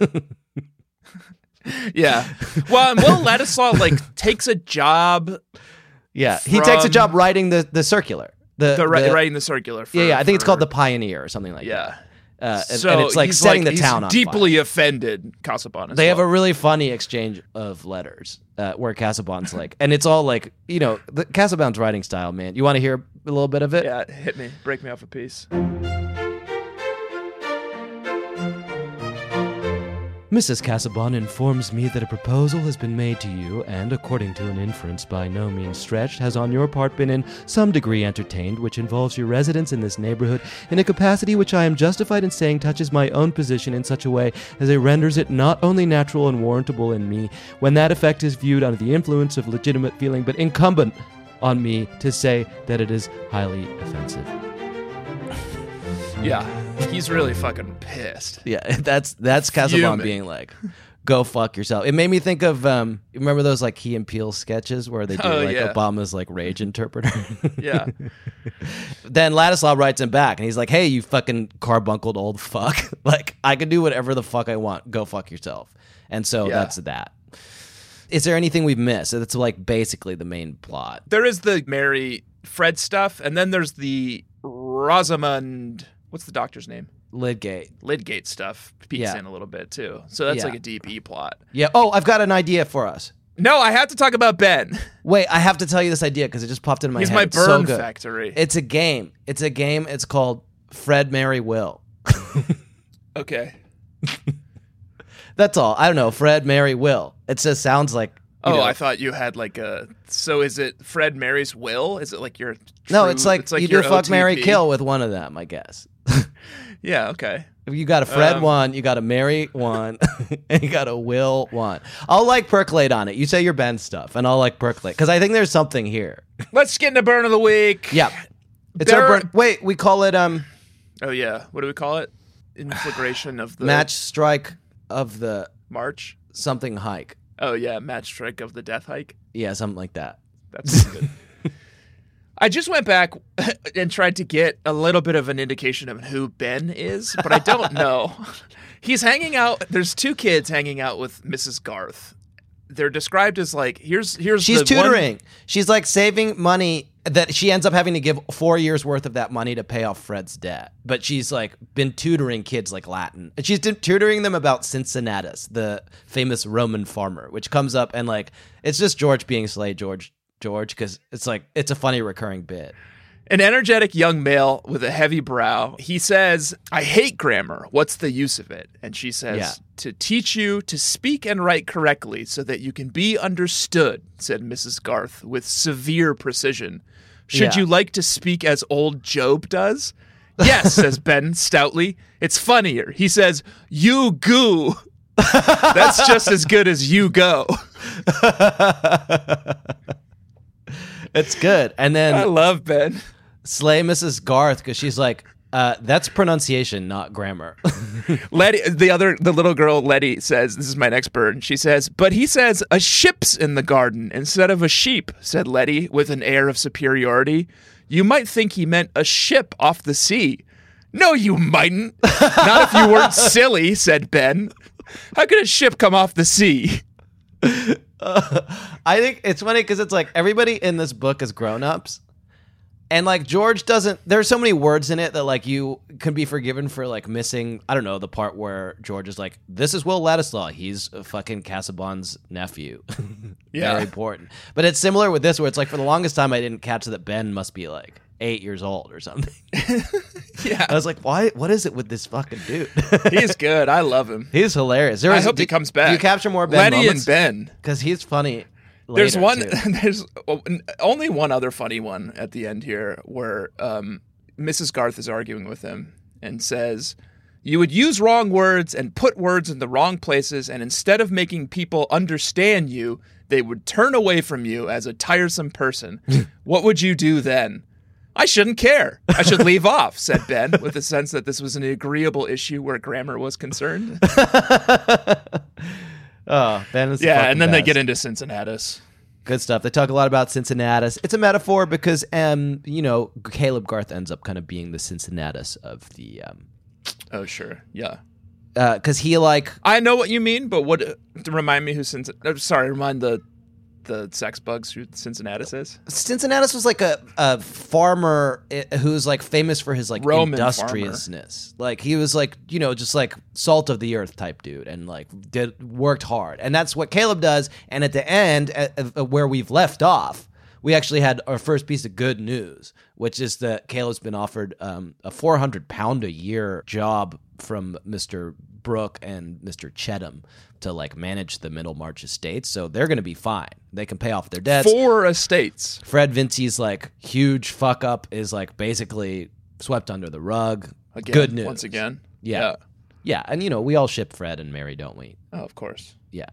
Yeah. Well, and Will Ladislaw like takes a job. Yeah. He takes a job writing the circular. Writing the circular. I think it's called The Pioneer or something like that. And it's like he's setting the town on fire. Deeply offended Casaubon. They have a really funny exchange of letters where Casaubon's like, and it's all like, you know, the Casaubon's writing style, man. You want to hear a little bit of it? Yeah, hit me. Break me off a piece. Mrs. Casaubon informs me that a proposal has been made to you and, according to an inference by no means stretched, has on your part been in some degree entertained, which involves your residence in this neighborhood in a capacity which I am justified in saying touches my own position in such a way as it renders it not only natural and warrantable in me, when that effect is viewed under the influence of legitimate feeling, but incumbent on me to say that it is highly offensive. Yeah, he's really fucking pissed. Yeah, that's Casaubon Fuming. being like, go fuck yourself. It made me think of, remember those like Key and Peele sketches where they do yeah. Obama's like rage interpreter? Yeah. Then Ladislaw writes him back and he's like, hey, you fucking carbunkled old fuck. Like, I can do whatever the fuck I want. Go fuck yourself. And so that's that. Is there anything we've missed? That's like basically the main plot. There is the Mary Fred stuff, and then there's the Rosamund, what's the doctor's name? Lydgate stuff peeks in a little bit too. So that's like a deep E plot. Yeah. Oh, I've got an idea for us. No, I have to talk about Ben. Wait, I have to tell you this idea because it just popped into my head. He's my It's so burn good. factory. It's a game. It's called Fred, Mary, Will. Okay. That's all. I don't know. Fred, Mary, Will. It just sounds like. You know. I thought you had like a. So is it Fred marries Will? Is it like your? No, it's like you do your fuck, Mary, OTP? kill with one of them, I guess. Yeah. Okay. You got a Fred one, you got a Mary one, and you got a Will one. I'll like percolate on it. You say your Ben stuff, and I'll like percolate because I think there's something here. Let's get into burn of the week. Yeah, it's our burn. Wait, we call it Oh yeah. What do we call it? Inflagration of the match strike of the March. something hike. Oh yeah, match strike of the death hike. Yeah, something like that. That's good. I just went back and tried to get a little bit of an indication of who Ben is, but I don't know. He's hanging out. There's two kids hanging out with Mrs. Garth. They're described as like here's She's the tutoring. one- She's like saving money that she ends up having to give 4 years worth of that money to pay off Fred's debt. But she's like been tutoring kids like Latin. And she's tutoring them about Cincinnatus, the famous Roman farmer, which comes up and like it's just George being Slay George because it's like it's a funny recurring bit. An energetic young male with a heavy brow. He says, I hate grammar. What's the use of it? And she says, to teach you to speak and write correctly so that you can be understood, said Mrs. Garth with severe precision. Should you like to speak as old Job does? Yes, says Ben stoutly. It's funnier. He says, you goo. That's just as good as you go. It's good. And then I love Ben. Slay Mrs. Garth because she's like, that's pronunciation, not grammar. Letty, the little girl Letty says, this is my next bird. She says, but he says a ship's in the garden instead of a sheep, said Letty with an air of superiority. You might think he meant a ship off the sea. No, you mightn't. Not if you weren't silly, said Ben. How could a ship come off the sea? I think it's funny because it's like everybody in this book is grown-ups. And like George doesn't, there's so many words in it that like you can be forgiven for like missing, I don't know, the part where George is like, this is Will Ladislaw. He's fucking Casaubon's nephew. Yeah. Very important. But it's similar with this where it's like for the longest time I didn't catch that Ben must be like 8 years old or something. Yeah. I was like, what is it with this fucking dude? He's good. I love him. He's hilarious. I hope he comes back. Do you capture more Ben Letty moments? and Ben. Because he's funny. There's later, one. too. There's only one other funny one at the end here, where Mrs. Garth is arguing with him and says, "You would use wrong words and put words in the wrong places, and instead of making people understand you, they would turn away from you as a tiresome person. What would you do then?" "I shouldn't care. I should leave off," said Ben, with a sense that this was an agreeable issue where grammar was concerned. Oh, Ben is the Yeah, fucking and then they best. get into Cincinnatus. Good stuff. They talk a lot about Cincinnatus. It's a metaphor because, Caleb Garth ends up kind of being the Cincinnatus of the, Oh, sure. Yeah. because he like, I know what you mean, but remind me who remind the sex bugs who Cincinnatus is? Cincinnatus was like a farmer who's like famous for his like Roman industriousness. Like he was like, just like salt of the earth type dude and like worked hard. And that's what Caleb does. And at the end, where we've left off, we actually had our first piece of good news, which is that Caleb's been offered a 400 pound a year job from Mr. Brooke and Mr. Chetham to like manage the Middlemarch estates, so they're going to be fine. They can pay off their debts. 4 estates. Fred Vincey's like huge fuck up is like basically swept under the rug. Again, Good news. once again. Yeah. Yeah, and we all ship Fred and Mary, don't we? Oh, of course. Yeah.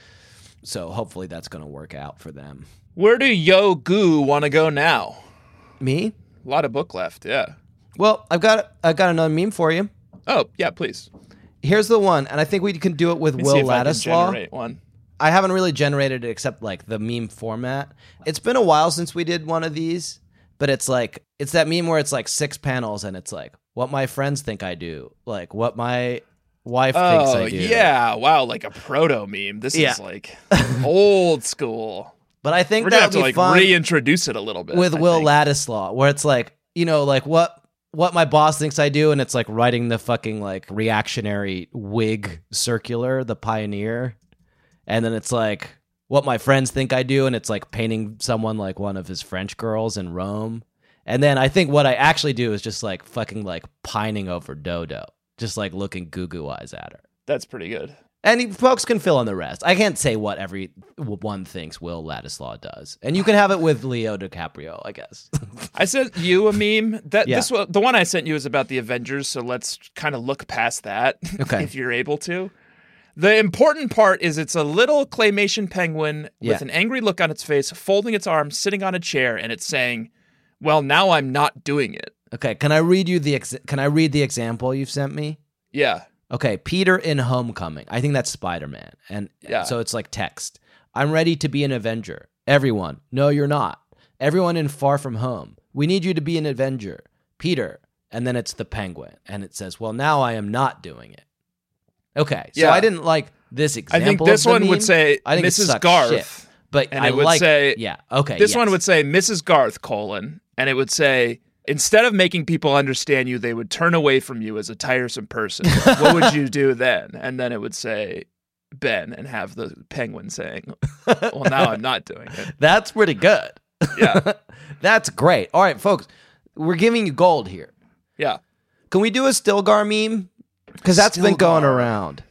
So hopefully that's going to work out for them. Where do Yo Goo want to go now? Me? A lot of book left, yeah. Well, I've got another meme for you. Oh, yeah, please. Here's the one, and I think we can do it with Let me Will see if I can Ladislaw. generate one. I haven't really generated it except like the meme format. It's been a while since we did one of these, but it's like it's that meme where it's like 6 panels and it's like what my friends think I do, like what my wife thinks I do. Yeah, wow, like a proto meme. This is like old school. But I think We're gonna have that'd to be like fun reintroduce it a little bit with I Will think. Ladislaw, where it's like like what my boss thinks I do, and it's like writing the fucking like reactionary Whig circular, the Pioneer, and then it's like what my friends think I do, and it's like painting someone like one of his French girls in Rome, and then I think what I actually do is just like fucking like pining over Dodo, just like looking goo eyes at her. That's pretty good. And folks can fill in the rest. I can't say what everyone thinks Will Ladislaw does, and you can have it with Leo DiCaprio, I guess. I sent you a meme. Yeah. The one I sent you is about the Avengers, so let's kind of look past that Okay. if you're able to. The important part is it's a little claymation penguin Yeah. with an angry look on its face, folding its arms, sitting on a chair, and it's saying, "Well, now I'm not doing it." Okay, can I read you can I read the example you've sent me? Yeah. Okay, Peter in Homecoming. I think that's Spider-Man. And Yeah. so it's like text. I'm ready to be an Avenger. Everyone. No, you're not. Everyone in Far From Home. We need you to be an Avenger. Peter. And then it's the penguin. And it says, well, now I am not doing it. Okay, so Yeah. I didn't like this example. I think this of the one would meme. say I think it Mrs. sucks Garth. shit. But And I it would like, say, yeah, okay. This yes. one would say Mrs. Garth, and it would say, instead of making people understand you, they would turn away from you as a tiresome person. What would you do then? And then it would say Ben and have the penguin saying, well, now I'm not doing it. That's pretty good. Yeah. That's great. All right, folks, we're giving you gold here. Yeah. Can we do a Stilgar meme? Because that's been going Stilgar. around.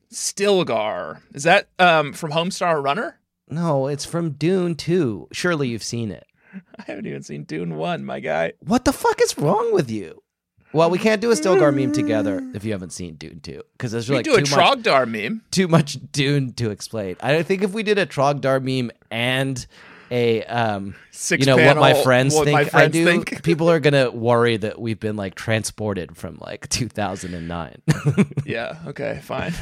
Stilgar. Is that from Homestar Runner? No, it's from Dune 2. Surely you've seen it. I haven't even seen Dune 1, my guy. What the fuck is wrong with you? Well, we can't do a Stilgar meme together if you haven't seen Dune 2. Because there's We like do a too much, Trogdor meme. too much Dune to explain. I think if we did a Trogdor meme and a Six what panel, my friends what think my I friends do, think. people are gonna worry that we've been like transported from like 2009. Yeah, okay, fine.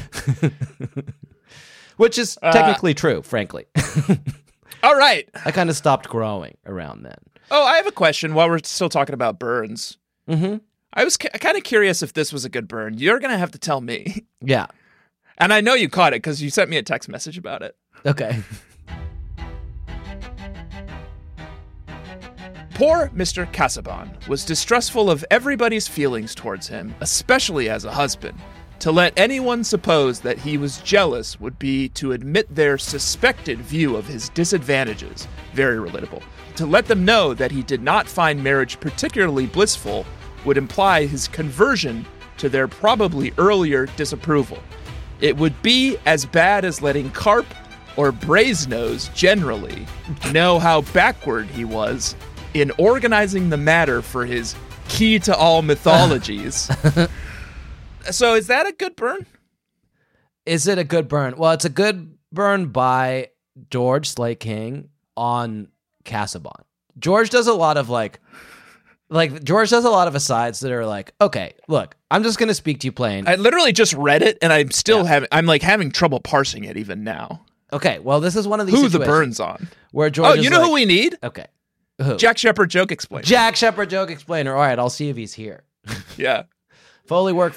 Which is technically true, frankly. All right. I kind of stopped growing around then. Oh, I have a question while we're still talking about burns. Mm-hmm. I was kind of curious if this was a good burn. You're going to have to tell me. Yeah. And I know you caught it because you sent me a text message about it. Okay. Poor Mr. Casaubon was distrustful of everybody's feelings towards him, especially as a husband. To let anyone suppose that he was jealous would be to admit their suspected view of his disadvantages. Very relatable. To let them know that he did not find marriage particularly blissful would imply his conversion to their probably earlier disapproval. It would be as bad as letting Carp or Brasenose generally know how backward he was in organizing the matter for his key to all mythologies. So is that a good burn? Is it a good burn? Well, it's a good burn by George Slay King on Casaubon. George does a lot of George does a lot of asides that are like, okay, look, I'm just gonna speak to you plain. I literally just read it and I'm still having trouble parsing it even now. Okay, well, this is one of these Who the situations burns on? where George Oh, is you know like, who we need? Okay. Who? Jack Shepard joke explainer. Jack Shepard joke explainer. All right, I'll see if he's here. Yeah. Foley work.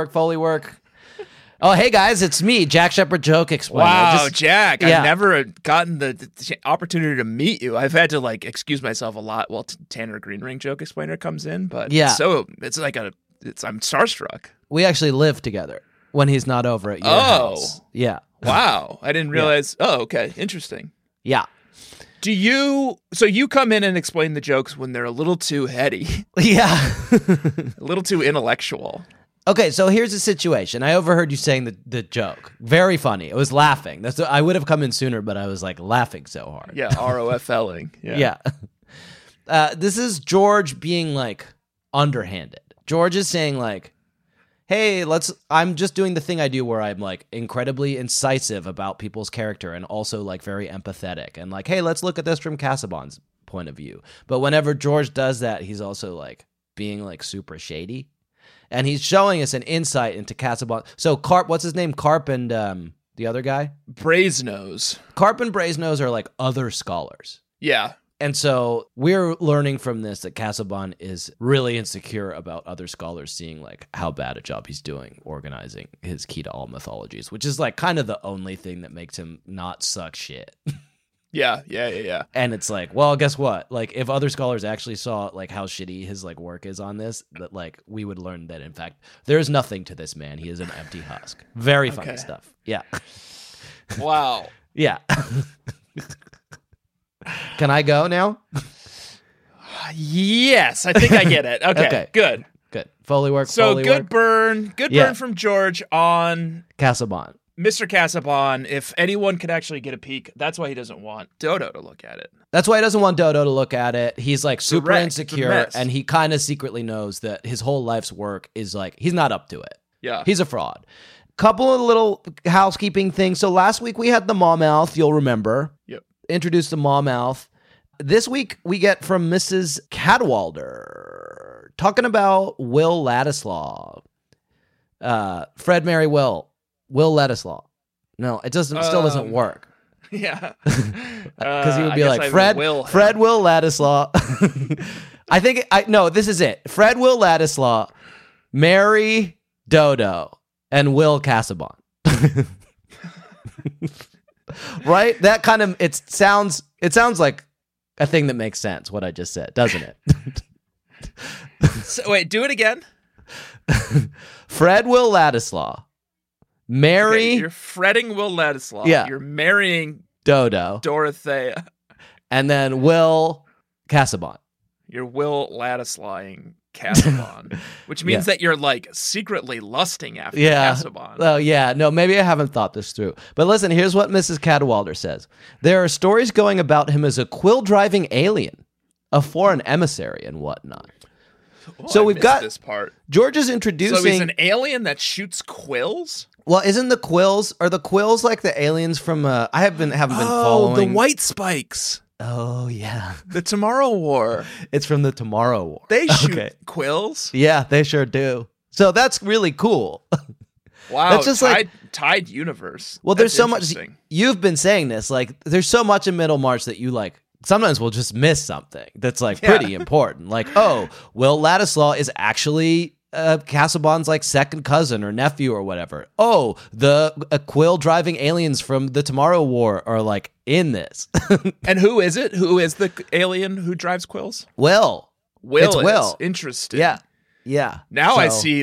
Oh, hey guys, it's me, Jack Shepard joke explainer. Wow, Jack, yeah. I've never gotten the opportunity to meet you. I've had to excuse myself a lot while Tanner Greenring joke explainer comes in, but Yeah. so it's I'm starstruck. We actually live together when he's not over at your Oh. house. Yeah. Wow, I didn't realize. Oh, okay, interesting. Yeah. So you come in and explain the jokes when they're a little too heady, Yeah. a little too intellectual. Okay, so here's the situation. I overheard you saying the joke. Very funny. I was laughing. I would have come in sooner, but I was like laughing so hard. Yeah, ROFLing. Yeah. This is George being like underhanded. George is saying like, hey, I'm just doing the thing I do where I'm like incredibly incisive about people's character and also like very empathetic and like, hey, let's look at this from Casaubon's point of view. But whenever George does that, he's also like being like super shady. And he's showing us an insight into Casaubon. So Carp, what's his name? Carp and the other guy? Brasenose. Carp and Brasenose are like other scholars. Yeah. And so we're learning from this that Casaubon is really insecure about other scholars seeing like how bad a job he's doing organizing his key to all mythologies, which is like kind of the only thing that makes him not suck shit. Yeah. And it's like, well, guess what? Like if other scholars actually saw like how shitty his like work is on this, that like we would learn that in fact there's nothing to this man. He is an empty husk. Very funny stuff. Yeah. Wow. Yeah. Can I go now? Yes, I think I get it. Okay. Good. Foley work. So Foley good work. burn. Good burn from George on Casaubon. Mr. Casaubon. If anyone could actually get a peek, that's why he doesn't want Dodo to look at it. That's why he doesn't want Dodo to look at it. He's like super Correct. insecure, and he kind of secretly knows that his whole life's work is like he's not up to it. Yeah. He's a fraud. Couple of little housekeeping things. So last week we had the Mawmouth, you'll remember. Yep. Introduced the Mawmouth. This week we get from Mrs. Cadwallader talking about Will Ladislaw. Fred, Mary, Will Ladislaw. No, it doesn't. Still doesn't work. Yeah. Because he would be I like guess Fred Will Ladislaw. No, this is it. Fred Will Ladislaw, Mary Dodo, and Will Casaubon. Right? That kind of it sounds like a thing that makes sense, what I just said, doesn't it? So, wait, do it again. Fred Will Ladislaw, Mary. Okay, you're fretting Will Ladislaw. Yeah. You're marrying Dodo, Dorothea. and then Will Casaubon. You're Will Ladislawing Casaubon, which means that you're like secretly lusting after Casaubon. Oh, yeah. No, maybe I haven't thought this through. But listen, here's what Mrs. Cadwallader says. There are stories going about him as a quill-driving alien, a foreign emissary, and whatnot. Oh, So I we've missed got this part. George is introducing. So he's an alien that shoots quills? Well, isn't the quills like the aliens from? I haven't been following. the white spikes. Oh yeah, The Tomorrow War. it's from the Tomorrow War. They shoot quills. Yeah, they sure do. So that's really cool. Wow, That's just like- tied universe. Well, there's That's so much. interesting. You've been saying this. Like, there's so much in Middlemarch that you like. Sometimes we'll just miss something that's like pretty important. Like, oh, Will Ladislaw is actually Casaubon's like second cousin or nephew or whatever. Oh, the quill driving aliens from the Tomorrow War are like in this. And who is it? Who is the alien who drives quills? Will. It's Will. Will. Interesting. Yeah. Yeah. Now I So- see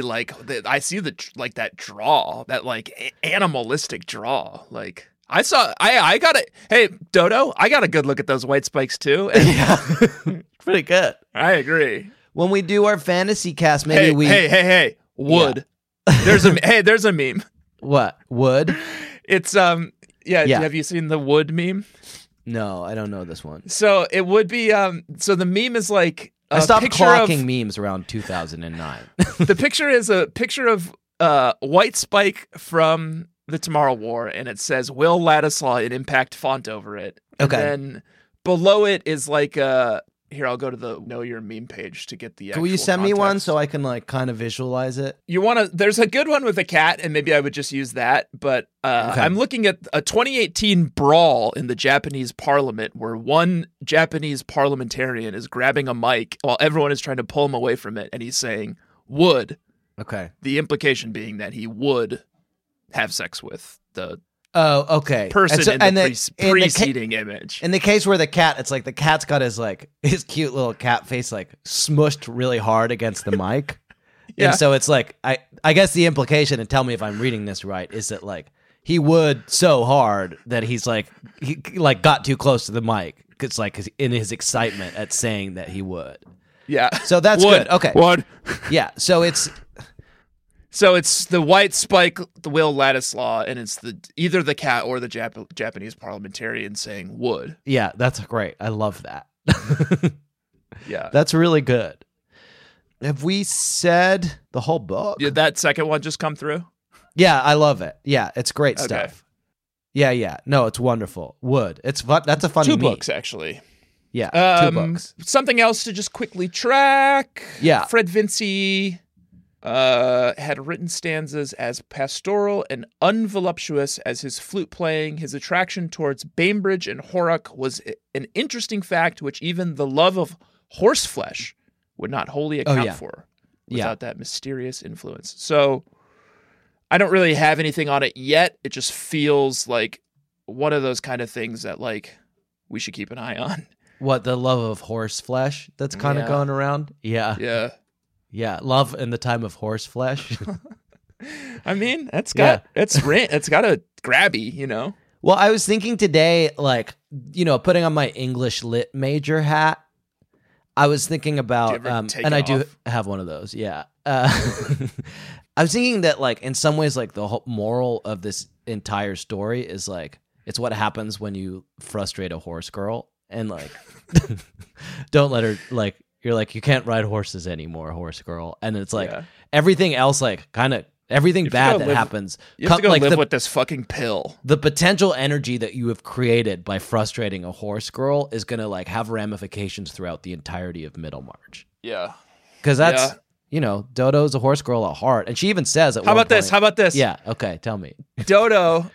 that draw, that like animalistic draw. Like I got it. Hey, Dodo, I got a good look at those white spikes too. And Yeah. Pretty good. I agree. When we do our fantasy cast, maybe Hey, wood. There's a meme. What? Wood? It's Yeah. Have you seen the wood meme? No, I don't know this one. So it would be so the meme is like I stopped clocking memes around 2009. The picture is a picture of White Spike from the Tomorrow War, and it says Will Ladislaw in impact font over it. Okay. And then below it is like here, I'll go to the Know Your Meme page to get the Will you actual send me one context. so I can like kind of visualize it? You want to? There's a good one with a cat, and maybe I would just use that. But I'm looking at a 2018 brawl in the Japanese parliament where one Japanese parliamentarian is grabbing a mic while everyone is trying to pull him away from it, and he's saying "would." Okay. The implication being that he would have sex with the Oh, okay. person And in so- the preceding image. In the case where the cat, it's like the cat's got his cute little cat face like smushed really hard against the mic. Yeah. And so it's like I guess the implication, and tell me if I'm reading this right, is that like he would so hard that he got too close to the mic. It's like in his excitement at saying that he would. Yeah. So that's Would. good. Okay. Would. Yeah. So it's So it's the white Spike, the Will Ladislaw, and it's either the cat or the Japanese parliamentarian saying would. Yeah, that's great. I love that. Yeah. That's really good. Have we said the whole book? Did that second one just come through? Yeah, I love it. Yeah, it's great Okay. stuff. Yeah. No, it's wonderful. Wood. It's fun. That's a funny Two meme. books, actually. Yeah, 2 books. Something else to just quickly track. Yeah. Fred Vinci had written stanzas as pastoral and unvoluptuous as his flute playing. His attraction towards Bainbridge and Horrock was an interesting fact which even the love of horseflesh would not wholly account for without that mysterious influence. So I don't really have anything on it yet. It just feels like one of those kind of things that like we should keep an eye on. What, the love of horse flesh that's kind of going around? Yeah. Yeah, love in the time of horse flesh. I mean, it's got a grabby, you know. Well, I was thinking today, like, you know, putting on my English lit major hat, I was thinking about, and I do have one of those, yeah. I was thinking that, like, in some ways, like, the whole moral of this entire story is, like, it's what happens when you frustrate a horse girl and, like, don't let her, like, you're like, you can't ride horses anymore, horse girl. And it's like, everything else, like, kind of, everything bad that happens. You have to go live with this fucking pill. The potential energy that you have created by frustrating a horse girl is going to, like, have ramifications throughout the entirety of Middlemarch. Yeah. Because that's, you know, Dodo's a horse girl at heart. And she even says at one point. How about this? Yeah, okay, tell me. Dodo,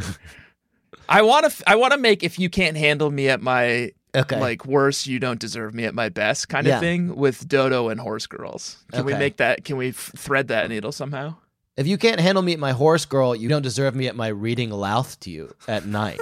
I want to make if you can't handle me at my... Okay. Like worse, you don't deserve me at my best kind of thing with Dodo and horse girls. Can we make that? Can we thread that needle somehow? If you can't handle me at my horse girl, you don't deserve me at my reading louth to you at night.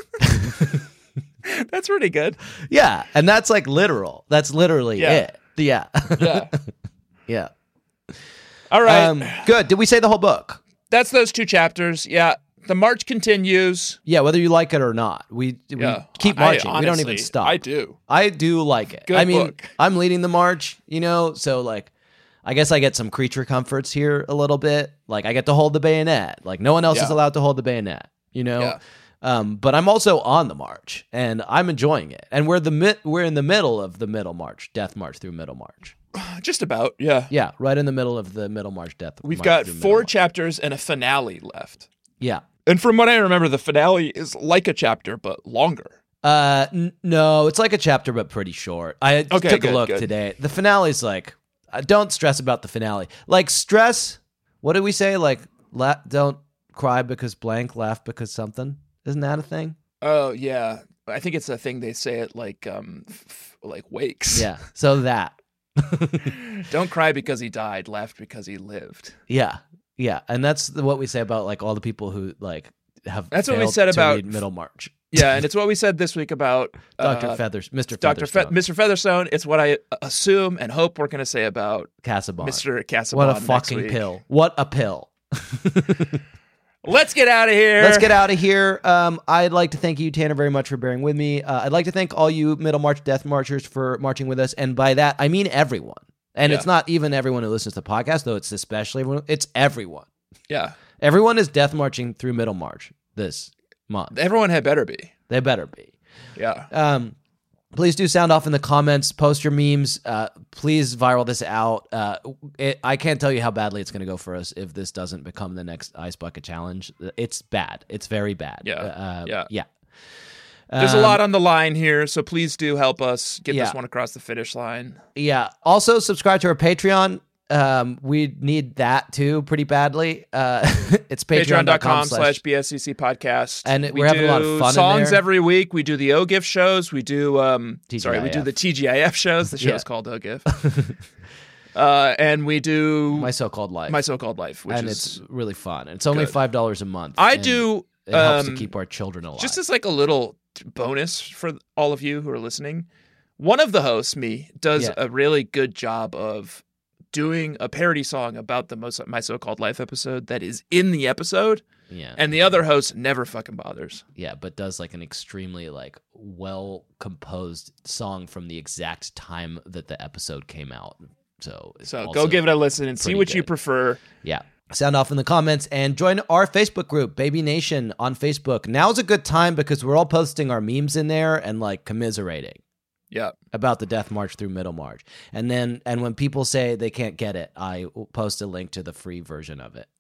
That's pretty good. Yeah, and that's like literal. That's literally it. Yeah. Yeah. All right. Good. Did we say the whole book? That's those 2 chapters. Yeah. The march continues. Yeah, whether you like it or not. We keep marching. Honestly, we don't even stop. I do. I do like it. Good I mean, book. I'm leading the march, you know, so like I guess I get some creature comforts here a little bit. Like I get to hold the bayonet. Like no one else is allowed to hold the bayonet, you know? Yeah. But I'm also on the march and I'm enjoying it. And we're in the middle of the Middlemarch, Death March through Middlemarch. Just about, yeah. Yeah, right in the middle of the Middlemarch Death We've March got through 4 Middlemarch. chapters and a finale left. Yeah. And from what I remember, the finale is like a chapter, but longer. No, it's like a chapter, but pretty short. I took a look today. The finale's like, don't stress about the finale. Like stress, what did we say? Like, don't cry because blank, laugh because something. Isn't that a thing? Oh, yeah. I think it's a thing they say at like wakes. Yeah, so that. Don't cry because he died, laugh because he lived. Yeah. Yeah, and that's what we say about like all the people who like have. That's what we said about Middlemarch. Yeah, and it's what we said this week about Dr. Mr. Mr. Featherstone. It's what I assume and hope we're going to say about Casaubon. Mr. Casaubon. What a fucking pill! What a pill! Let's get out of here. Let's get out of here. I'd like to thank you, Tanner, very much for bearing with me. I'd like to thank all you Middlemarch Death Marchers for marching with us, and by that I mean everyone. And it's not even everyone who listens to the podcast, though. It's especially everyone. It's everyone. Yeah. Everyone is death marching through Middlemarch this month. Everyone had better be. They better be. Yeah. Please do sound off in the comments. Post your memes. Please viral this out. I can't tell you how badly it's going to go for us if this doesn't become the next Ice Bucket Challenge. It's bad. It's very bad. Yeah. Yeah. There's a lot on the line here, so please do help us get this one across the finish line. Yeah. Also, subscribe to our Patreon. We need that too pretty badly. It's patreon.com/BSCC podcast. And we're having a lot of fun songs in there. every week. We do the OGIF shows. We do, we do the TGIF shows. The show's called OGIF. And we do My So-Called Life. Which it's really fun. It's only $5 a month. It helps to keep our children alive. Just as like a little bonus for all of you who are listening, one of the hosts, me, does a really good job of doing a parody song about the My So-Called Life episode that is in the episode. Yeah. And the other host never fucking bothers. Yeah, but does like an extremely like well composed song from the exact time that the episode came out. So go give it a listen and see what you prefer. Yeah. Sound off in the comments and join our Facebook group, Baby Nation, on Facebook. Now's a good time because we're all posting our memes in there and like commiserating Yeah. about the Death March through Middlemarch. And when people say they can't get it, I will post a link to the free version of it.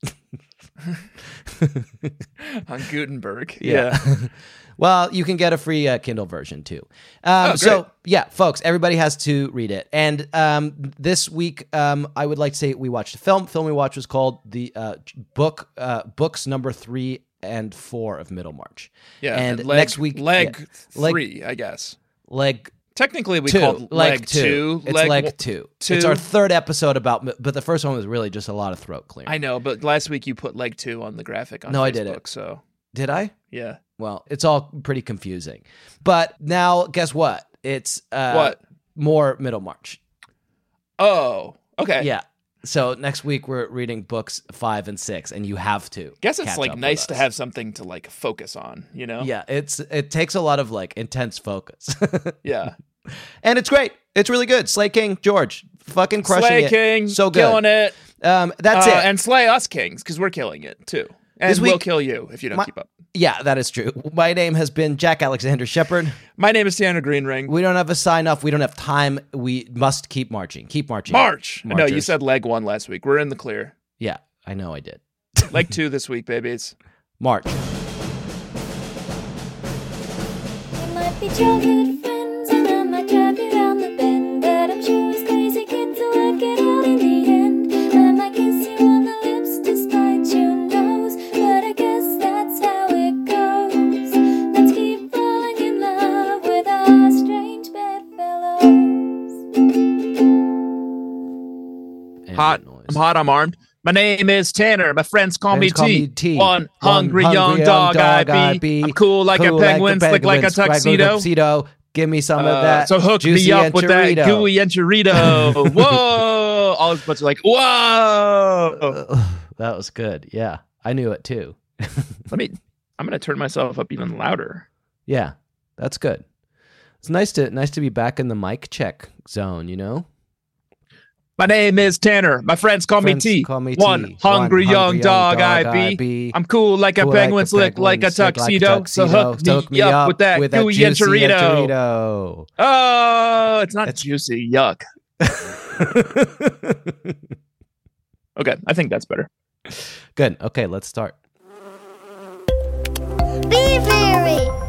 On Gutenberg. Yeah. Well, you can get a free Kindle version too. Great. So yeah, folks, everybody has to read it. And this week, I would like to say we watched a film. Film we watched was called the books number 3 and 4 of Middlemarch. Yeah. And leg, next week, leg yeah, 3, I guess. leg Technically, we 2, called leg 2. It's leg 2. It's our third episode but the first one was really just a lot of throat clearing. I know, but last week you put leg 2 on the graphic on No, Facebook, I didn't. So Did I? yeah. Well, it's all pretty confusing. But now, guess what? It's What? more Middlemarch. Oh, okay. Yeah. So next week we're reading books 5 and 6, and you have to. Guess it's catch like up nice with to us. have something to like focus on, you know? Yeah, it takes a lot of like intense focus, Yeah. and it's great. It's really good. Slay King George, fucking crushing Slay it. King, So good. killing it. That's it. And slay us kings, because we're killing it too. And This week- we'll kill you if you don't keep up. Yeah, that is true. My name has been Jack Alexander Shepard. My name is Tanner Greenring. We don't have a sign off. We don't have time. We must keep marching. Keep marching. March. No, you Marchers. said leg 1 last week. We're in the clear. Yeah, I know I did. Leg 2 this week, babies. March. We might be childhood friends, and I might drive you round the bend, but I'm sure as crazy kids will work it out in the end. I might kiss you on the lips despite your nose, but I guess that's how it goes. Let's keep falling in love with our strange bedfellows. And Hot. noise. I'm hot. I'm armed. My name is Tanner. My friends call me Friends call me T. T. One hungry young dog I be. I'm cool like a penguin, slick like a tuxedo. Give me some of that. So hook juicy me up with that enchilada. gooey enchilada. Whoa! All these bunch of like, whoa! That was good. Yeah, I knew it too. I'm gonna turn myself up even louder. Yeah, that's good. It's nice to be back in the mic check zone. You know. My name is Tanner. My friends call Friends me T. call me One T. hungry young dog I be. I'm cool like a penguin, slick like a tuxedo. So hook me up with that gooey juicy enchilada. enchilada. Oh, it's not juicy. Yuck. Okay, I think that's better. Good. Okay, let's start. Be very